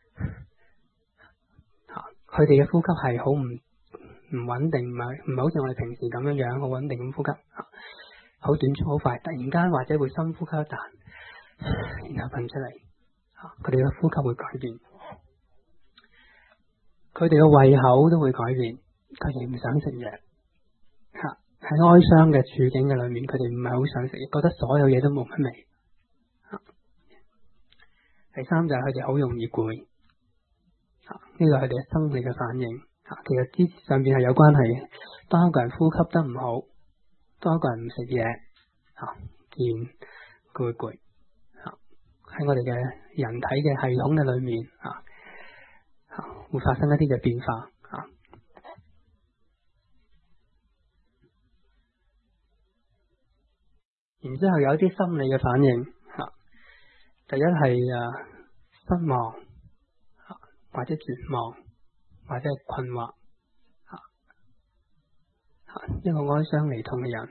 佢哋嘅呼吸係好唔唔穩定，唔係唔係好似我哋平時咁樣樣好穩定咁呼吸，好短促、好快，突然間或者會深呼吸一啖，然後噴出嚟。佢哋嘅呼吸會改變，佢哋嘅胃口都會改變，佢哋唔想食嘢。吓，喺哀傷嘅處境嘅裏面，佢哋唔係好想食嘢，覺得所有嘢都冇乜味。第三就係佢哋好容易攰。呢個係佢哋嘅生理嘅反應，其實之上邊係有關係嘅。當一個人呼吸得唔好，當一個人唔食嘢，自然佢會攰。喺我哋嘅人體嘅系統嘅裏面，會發生一啲嘅變化。然之後有一啲心理嘅反應，第一係啊失望，或者絕望，或者係困惑。一個哀傷離痛嘅人，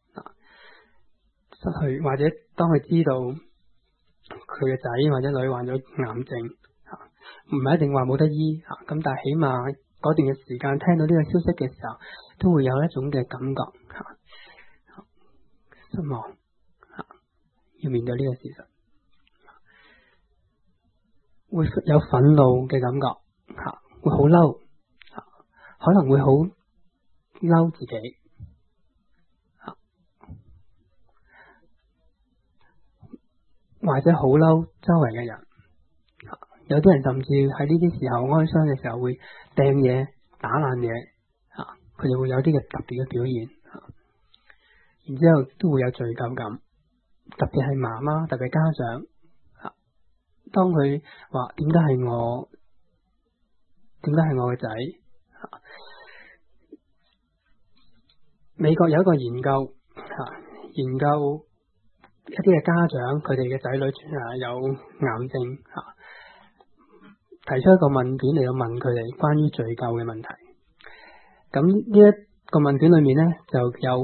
失去或者當佢知道佢嘅仔或者女患咗癌症，唔係一定話冇得醫，咁但係起碼嗰段嘅時間聽到呢個消息嘅時候，都會有一種嘅感覺，失望，要面對呢個事實。會有憤怒嘅感覺，吓會好嬲，可能會好嬲自己，或者好嬲周圍嘅人。有啲人甚至喺呢啲時候哀傷嘅時候會掟嘢、打爛嘢，佢哋會有啲嘅特別嘅表現，然之後都會有罪疚感，特別係媽媽，特別係家長。當佢話點解係我，點解係我嘅仔？美國有一個研究，研究一啲嘅家長，佢哋嘅仔女有癌症，提出一個問卷嚟到問佢哋關於罪疚嘅問題。咁呢一個問卷裏面呢，就有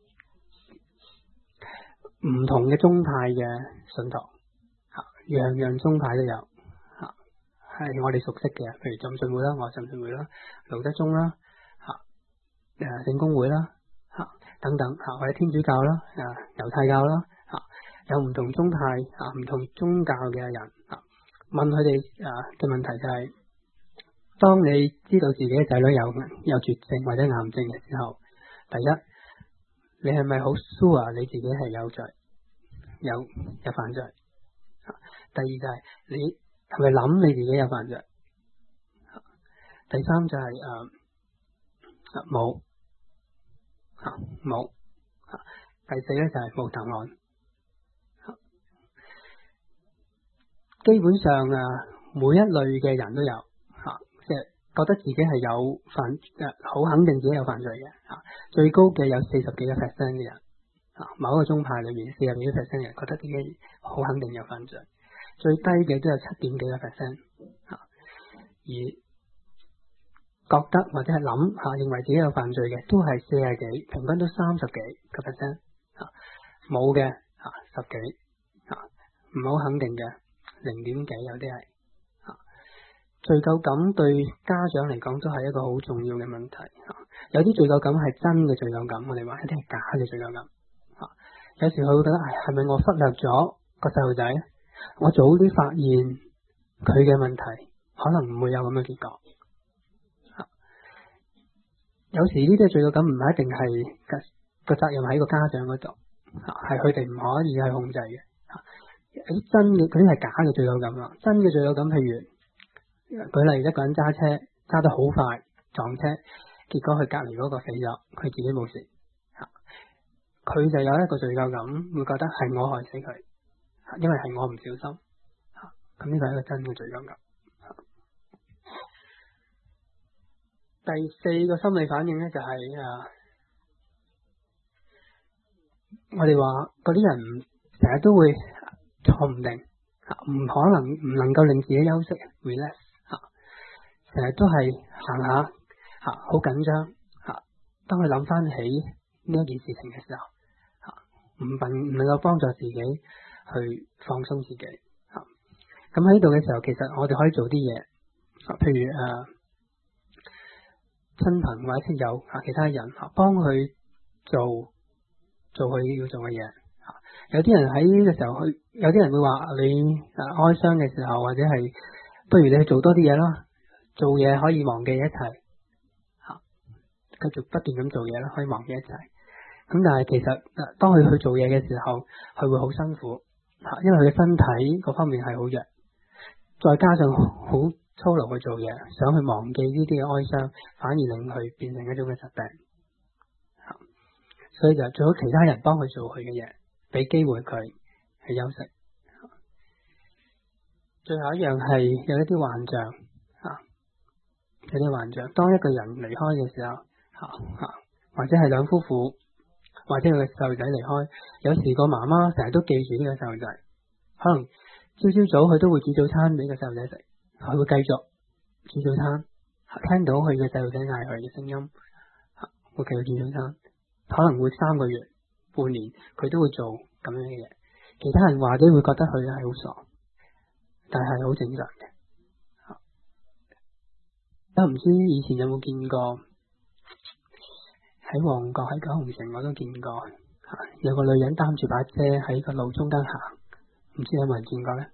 唔同嘅宗派嘅信徒。樣樣宗派都有，係我哋熟悉嘅，譬如浸信會啦、愛浸信會啦、路德宗啦、誒聖公會啦，等等，或者天主教啦、猶太教啦，有唔同宗派、唔同宗教嘅人，問佢哋嘅問題就係：當你知道自己嘅仔女有有絕症或者癌症嘅時候，第一，你係咪好 sure 你自己係有罪，有有犯罪？第二就係你係咪諗你自己有犯罪？第三就係誒冇冇。第四咧就係冇答案。基本上啊，每一類嘅人都有吓，即係覺得自己係有犯誒，好肯定自己有犯罪嘅吓。最高嘅有四十幾個 percent 嘅人啊，某一個宗派裏面四十幾個 percent 嘅人覺得自己好肯定有犯罪。最低嘅都有七點幾個 percent， 而覺得或者係諗吓，認為自己有犯罪嘅都係四十幾，平均都三十幾個 percent， 冇嘅吓十幾，唔好肯定嘅零點幾，有啲係。罪疚感對家長嚟講都係一個好重要嘅問題，有啲罪疚感係真嘅罪疚感，我哋話一啲係假嘅罪疚感。有時佢會覺得，唉，係咪我忽略咗個細路仔？我早啲發現佢嘅問題，可能唔會有咁嘅結果。有時呢啲罪疚感唔係一定係個責任喺個家長嗰度，係佢哋唔可以去控制嘅。有啲真嘅，嗰啲係假嘅罪疚感啦。真嘅罪疚感，譬如舉例一個人揸車揸得好快撞車，結果佢隔籬嗰個死咗，佢自己冇事，佢就有一個罪疚感，會覺得係我害死佢。因為係我唔小心，咁呢個係一個真嘅罪疚感。 第四個心理反應咧就係、是、啊，我哋話嗰啲人成日都會坐唔定，唔可能唔能夠令自己休息 relax 吓，成日都係行下吓，好緊張吓。當佢諗翻起呢一件事情嘅時候吓，唔能唔能夠幫助自己去放鬆自己吓。咁喺度嘅時候，其實我哋可以做啲嘢，譬如誒親朋或者親友吓，其他人吓幫佢做做佢要做嘅嘢。有啲人喺呢個時候去，有啲人會話你誒哀傷嘅時候，或者係不如你去做多啲嘢啦，做嘢可以忘記一切吓，繼續不斷咁做嘢啦，可以忘記一切。咁但係其實當佢去做嘢嘅時候，佢會好辛苦吓，因為佢嘅身體嗰方面係好弱，再加上好操勞去做嘢，想去忘記呢啲嘅哀傷，反而令佢變成一種嘅疾病吓。所以就最好其他人幫佢做佢嘅嘢，俾機會佢去休息。最後一樣係有一啲幻象吓，有啲幻象。當一個人離開嘅時候吓吓，或者係兩夫婦，或者佢嘅細路仔離開，有時個媽媽成日都記住呢個細路仔，可能朝朝早佢都會煮早餐俾個細路仔食，佢會繼續煮早餐，聽到佢嘅細路仔嗌佢嘅聲音，會繼續煮早餐，可能會三個月、半年，佢都會做咁樣嘅嘢。其他人或者會覺得佢係好傻，但係好正常嘅。都唔知以前有冇見過喺旺角喺九龍城我都見過，有個女人擔住把遮喺個路中間行，唔知有冇人見過呢？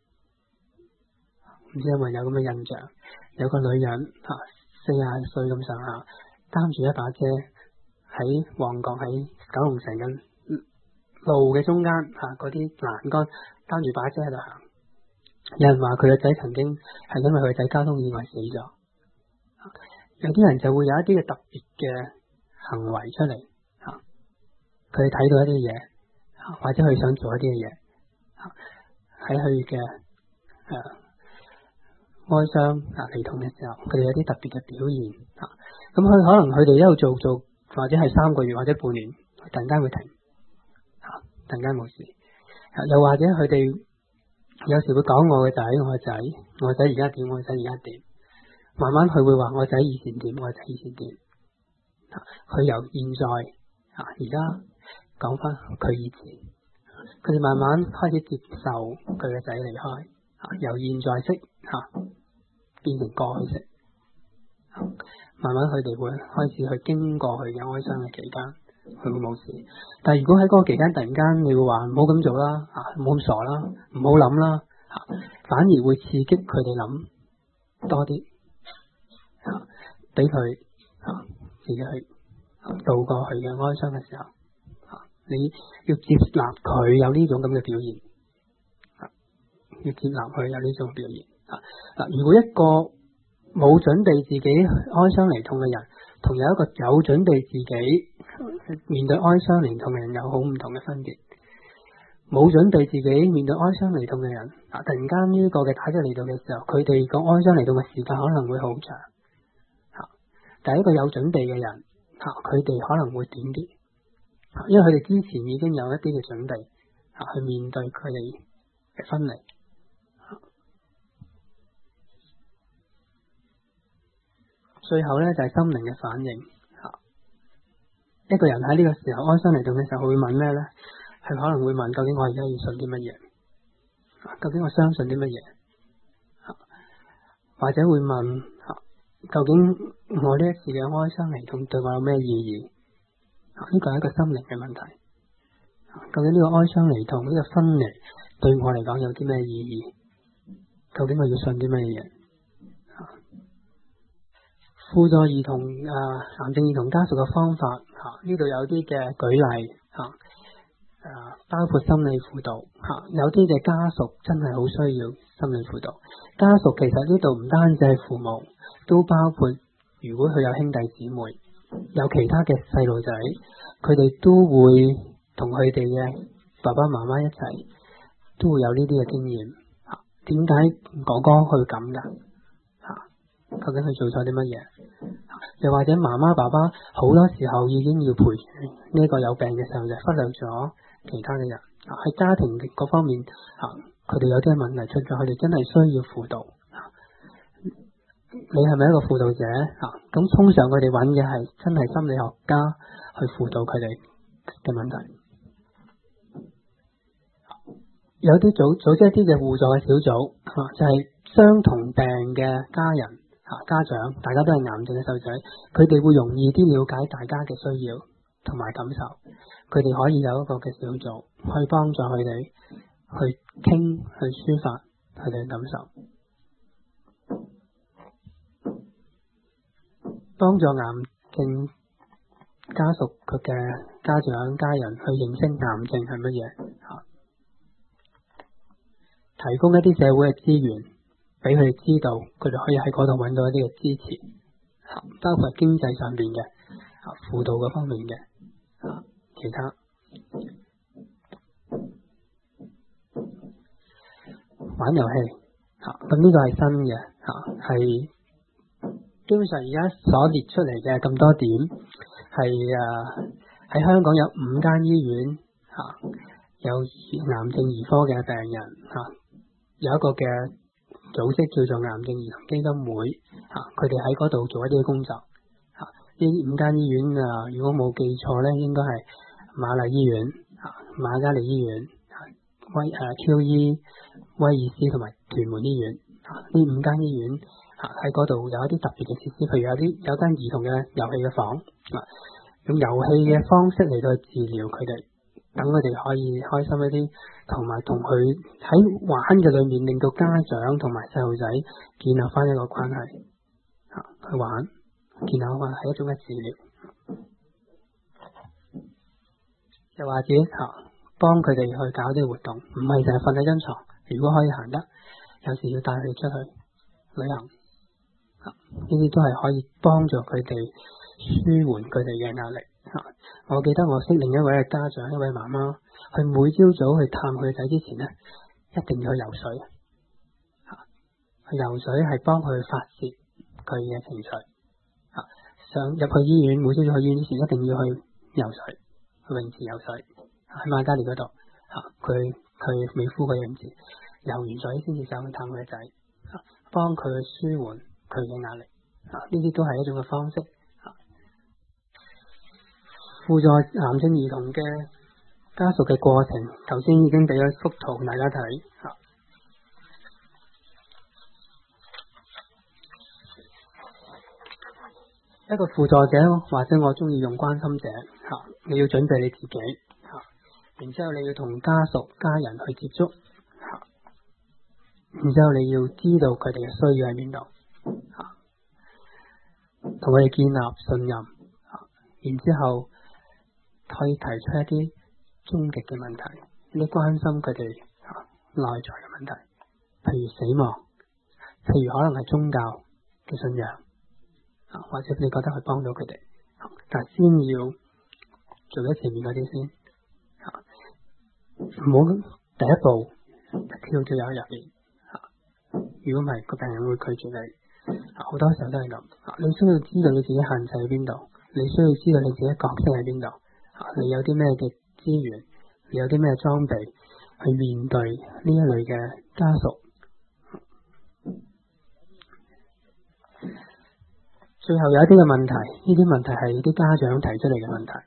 唔知有冇人有咁嘅印象？有個女人吓四十歲咁上下，擔住一把遮喺旺角喺九龍城嘅路嘅中間吓，嗰啲欄杆擔住把遮喺度行。有人話佢個仔曾經係因為佢個仔交通意外死咗。有啲人就會有一啲嘅特別嘅行為出嚟吓，佢睇到一啲嘢，或者佢想做一啲嘅嘢，喺佢嘅誒哀傷啊離痛嘅時候，佢哋有啲特別嘅表現吓。咁佢可能佢哋一路做做，或者係三個月或者半年，突然間會停吓，突然間冇事。又或者佢哋有時會講我嘅仔，我嘅仔，我嘅仔而家點，我嘅仔而家點。慢慢佢會話我仔以前點，我仔以前點。佢由現在啊而家講翻佢以前，佢哋慢慢開始接受佢嘅仔離開，啊由現在式吓變成過去式。慢慢佢哋會開始去經過佢嘅哀傷嘅期間，佢會冇事。但係如果喺嗰個期間突然間你會話唔好咁做啦，啊唔好咁傻啦，唔好諗啦，吓反而會刺激佢哋諗多啲。俾佢自己去度過佢嘅哀傷嘅時候，你要接納佢有呢種咁嘅表現，要接納佢有呢種表現。如果一個冇準備自己哀傷離痛嘅人，同有一個有準備自己面對哀傷離痛嘅人有好唔同嘅分別。冇準備自己面對哀傷離痛嘅人，突然間呢個嘅打擊嚟到嘅時候，佢哋個哀傷離痛嘅時間可能會好長。但係一個有準備嘅人，吓佢哋可能會短啲，因為佢哋之前已經有一啲嘅準備，吓去面對佢哋嘅分離。最後咧就係心靈嘅反應，吓一個人喺呢個時候哀傷離痛嘅時候，會問咩咧？係可能會問究竟我而家要信啲乜嘢？究竟我相信啲乜嘢？或者會問究竟我呢一次嘅哀傷離痛對我有咩意義？呢個係一個心靈嘅問題。究竟呢個哀傷離痛，呢個分離對我嚟講有啲咩意義？究竟我要信啲乜嘢？輔助兒童啊，癌症兒童家屬嘅方法吓，呢度有啲嘅舉例吓，誒，包括心理輔導吓，有啲嘅家屬真係好需要心理輔導。家屬其實呢度唔單止係父母。都包括，如果佢有兄弟姊妹，有其他嘅細路仔，佢哋都會同佢哋嘅爸爸媽媽一齊，都會有呢啲嘅經驗。吓，點解哥哥會咁噶？吓，究竟佢做錯啲乜嘢？ 又或者媽媽爸爸好多時候已經要陪住呢個有病嘅細路仔，忽略咗其他嘅人。喺家庭嘅各方面，佢哋有啲問題出咗，佢哋真係需要輔導。你係咪一個輔導者？咁通常佢哋揾嘅係真係心理學家去輔導佢哋嘅問題。有啲組組織一啲嘅互助嘅小組，就係相同病嘅家人。家長大家都係癌症嘅細路仔，佢哋會容易啲了解大家嘅需要同埋感受，佢哋可以有一個嘅小組去幫助佢哋去傾去抒發佢哋嘅感受，幫助癌症家屬佢嘅家長家人去認識癌症係乜嘢，提供一啲社會嘅資源俾佢哋知道，佢哋可以喺嗰度揾到一啲嘅支持，包括經濟上邊嘅、輔導嗰方面嘅、其他玩遊戲，咁呢個係新嘅，係基本上而家所列出嚟嘅咁多點，係誒喺香港有五間醫院有癌症兒科嘅病人，有一個嘅組織叫做癌症兒童基金會，佢哋喺嗰度做一啲工作。呢五間醫院啊，如果冇記錯咧，應該係瑪麗醫院、瑪嘉烈醫院、威誒 Q 醫、威爾斯同埋屯門醫院。呢五間醫院喺嗰度有一啲特別嘅設施，譬如有啲有間兒童嘅遊戲嘅房，用遊戲嘅方式嚟到去治療佢哋，等佢哋可以開心一啲。同埋同佢喺玩嘅裏面，令到家長同埋細路仔建立翻一個關係，去玩建立翻係一種嘅治療，又或者幫佢哋去搞啲活動，唔係成日瞓喺張床，如果可以行得，有時要帶佢哋出去旅行，呢啲都係可以幫助佢哋舒緩佢哋嘅壓力。我記得我識另一位嘅家長，一位媽媽，佢每朝早去探佢仔之前呢，一定要去游水。去游水係幫佢發洩佢嘅情緒。上入去醫院，每朝早去醫院之前一定要去游水，去泳池游水。喺瑪嘉烈嗰度，佢佢美孚嘅泳池游完水先至上去探佢仔，幫佢去舒緩佢嘅壓力。呢啲都係一種嘅方式。輔助癌症兒童嘅家屬嘅過程，頭先已經俾咗幅圖大家睇。一個輔助者，或者我中意用關心者，你要準備你自己，然之後你要同家屬家人去接觸，然之後你要知道佢哋嘅需要喺邊度，同佢哋建立信任，然之後可以提出一啲終極嘅問題，一啲關心佢哋內在嘅問題，譬如死亡，譬如可能係宗教嘅信仰，或者你覺得去幫到佢哋，但係先要做咗前面嗰啲先，唔好第一步跳跳入入邊，如果唔係個病人會拒絕你，好多時候都係咁，你需要知道你自己限制喺邊度，你需要知道你自己角色喺邊度。你有啲咩嘅資源，你有啲咩裝備去面對呢一類嘅家屬。最後有一啲嘅問題，呢啲問題係啲家長提出嚟嘅問題。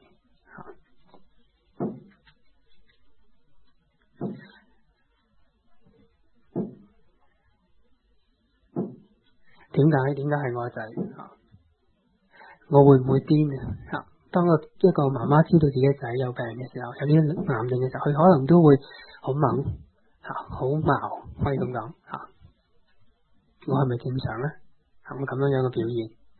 點解？點解係我仔？我會唔會癲啊？當個一個媽媽知道自己仔有病嘅時候，有啲癌症嘅時候，佢可能都會好猛吓，好矛，可以咁講吓。我係咪正常咧？咁咁樣樣嘅表現，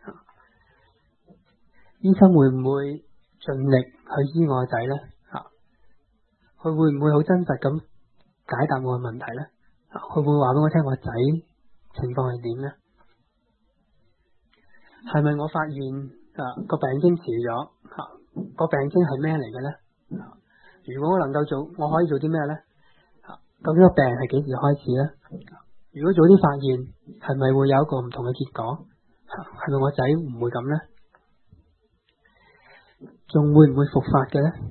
醫生會唔會盡力去醫我仔咧？吓，佢會唔會好真實咁解答我嘅問題咧？佢會話俾我聽我仔情況係點咧？係咪我發現啊個病徵遲咗？吓，個病徵係咩嚟嘅咧？如果我能夠做，我可以做啲咩咧？究竟個病係幾時開始咧？如果早啲發現，係咪會有一個唔同嘅結果？ 係咪我仔唔會咁呢？仲會唔會復發嘅呢？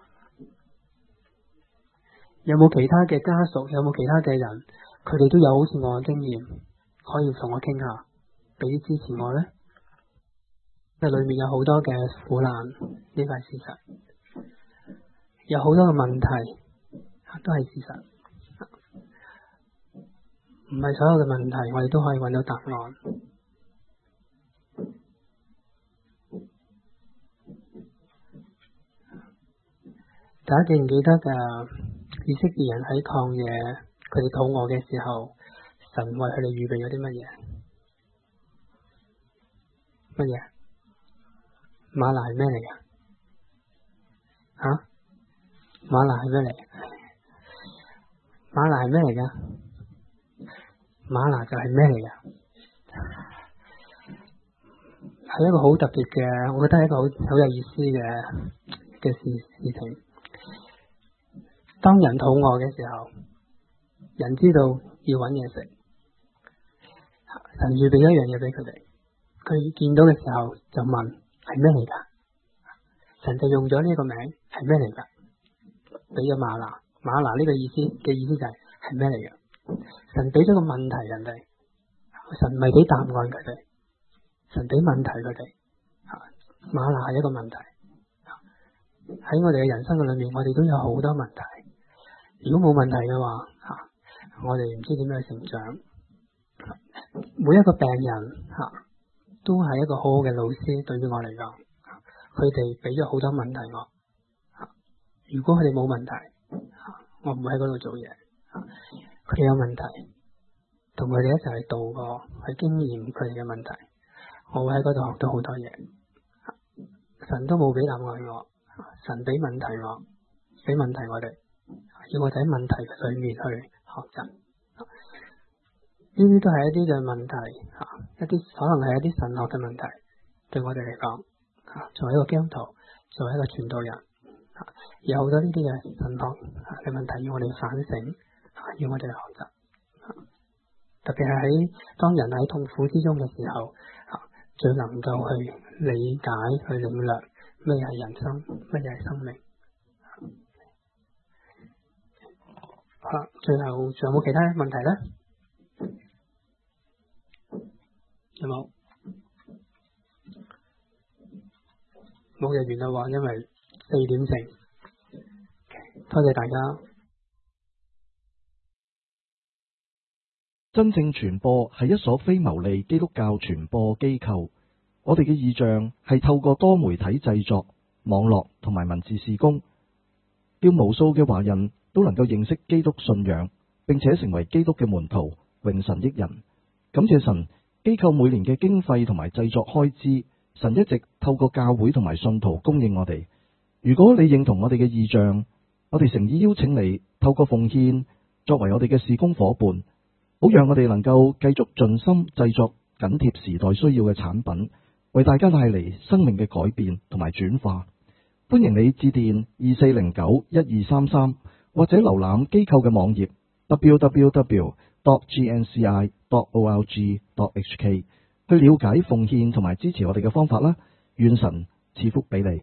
有冇其他嘅家屬，有冇其他嘅人，佢哋都有好似我嘅經驗，可以同我傾下，俾啲支持我呢？因為裏面有好多嘅苦難，呢個係事實，有好多嘅問題都係事實，唔係所有嘅問題我哋都可以揾到答案。大家記唔記得嘅以色列人喺曠野，佢哋肚餓嘅時候，神為佢哋預備咗啲乜嘢？乜嘢？嗎哪係咩嚟㗎？吓？嗎哪係咩嚟？嗎哪係咩嚟㗎？嗎哪就係咩嚟㗎？係一個好特別嘅，我覺得係一個好好有意思嘅嘅事事情。當人肚餓嘅時候，人知道要揾嘢食，神預備一樣嘢俾佢哋，佢見到嘅時候就問係咩嚟㗎？神就用咗呢個名係咩嚟㗎？俾咗嗎哪，嗎哪呢個意思嘅意思就係係咩嚟㗎？神俾咗個問題人哋，神唔係俾答案佢哋，神俾問題佢哋。嗎哪係一個問題，喺我哋嘅人生嘅裏面，我哋都有好多問題。如果冇問題嘅話，吓我哋唔知點樣去成長。每一個病人吓都係一個好好嘅老師，對於我嚟講，佢哋俾咗好多問題我。如果佢哋冇問題，我唔會喺嗰度做嘢。佢哋有問題，同佢哋一齊去度過，去經驗佢哋嘅問題，我會喺嗰度學到好多嘢。神都冇俾答案我，神俾問題我，俾問題我哋。要我哋喺問題裏面去學習，呢啲都係一啲嘅問題，一啲可能係一啲神學嘅問題，對我哋嚟講，作為一個基督徒，作為一個傳道人，有好多呢啲嘅神學嘅問題要我哋反省，要我哋學習。特別係喺當人喺痛苦之中嘅時候，最能夠去理解、去領略咩係人生，乜嘢係生命。好，最後仲有冇其他問題咧？有冇？冇就完啦，因為四點正。多謝大家。 真正傳播係一所非牟利基督教傳播機構。我哋嘅異象係透過多媒體製作、網絡同埋文字事工，叫無數嘅華人都能夠認識基督信仰，並且成為基督嘅門徒，榮神益人。感謝神，機構每年嘅經費同埋製作開支，神一直透過教會同埋信徒供應我哋。如果你認同我哋嘅異象，我哋誠意邀請你透過奉獻作為我哋嘅事工夥伴，好讓我哋能夠繼續盡心製作緊貼時代需要嘅產品，為大家帶嚟生命嘅改變同埋轉化。歡迎你致電二四零九一二三三，或者瀏覽機構嘅網頁 double-u double-u double-u dot g n c i dot org dot h k 去了解奉獻同埋支持我哋嘅方法啦。願神賜福俾你。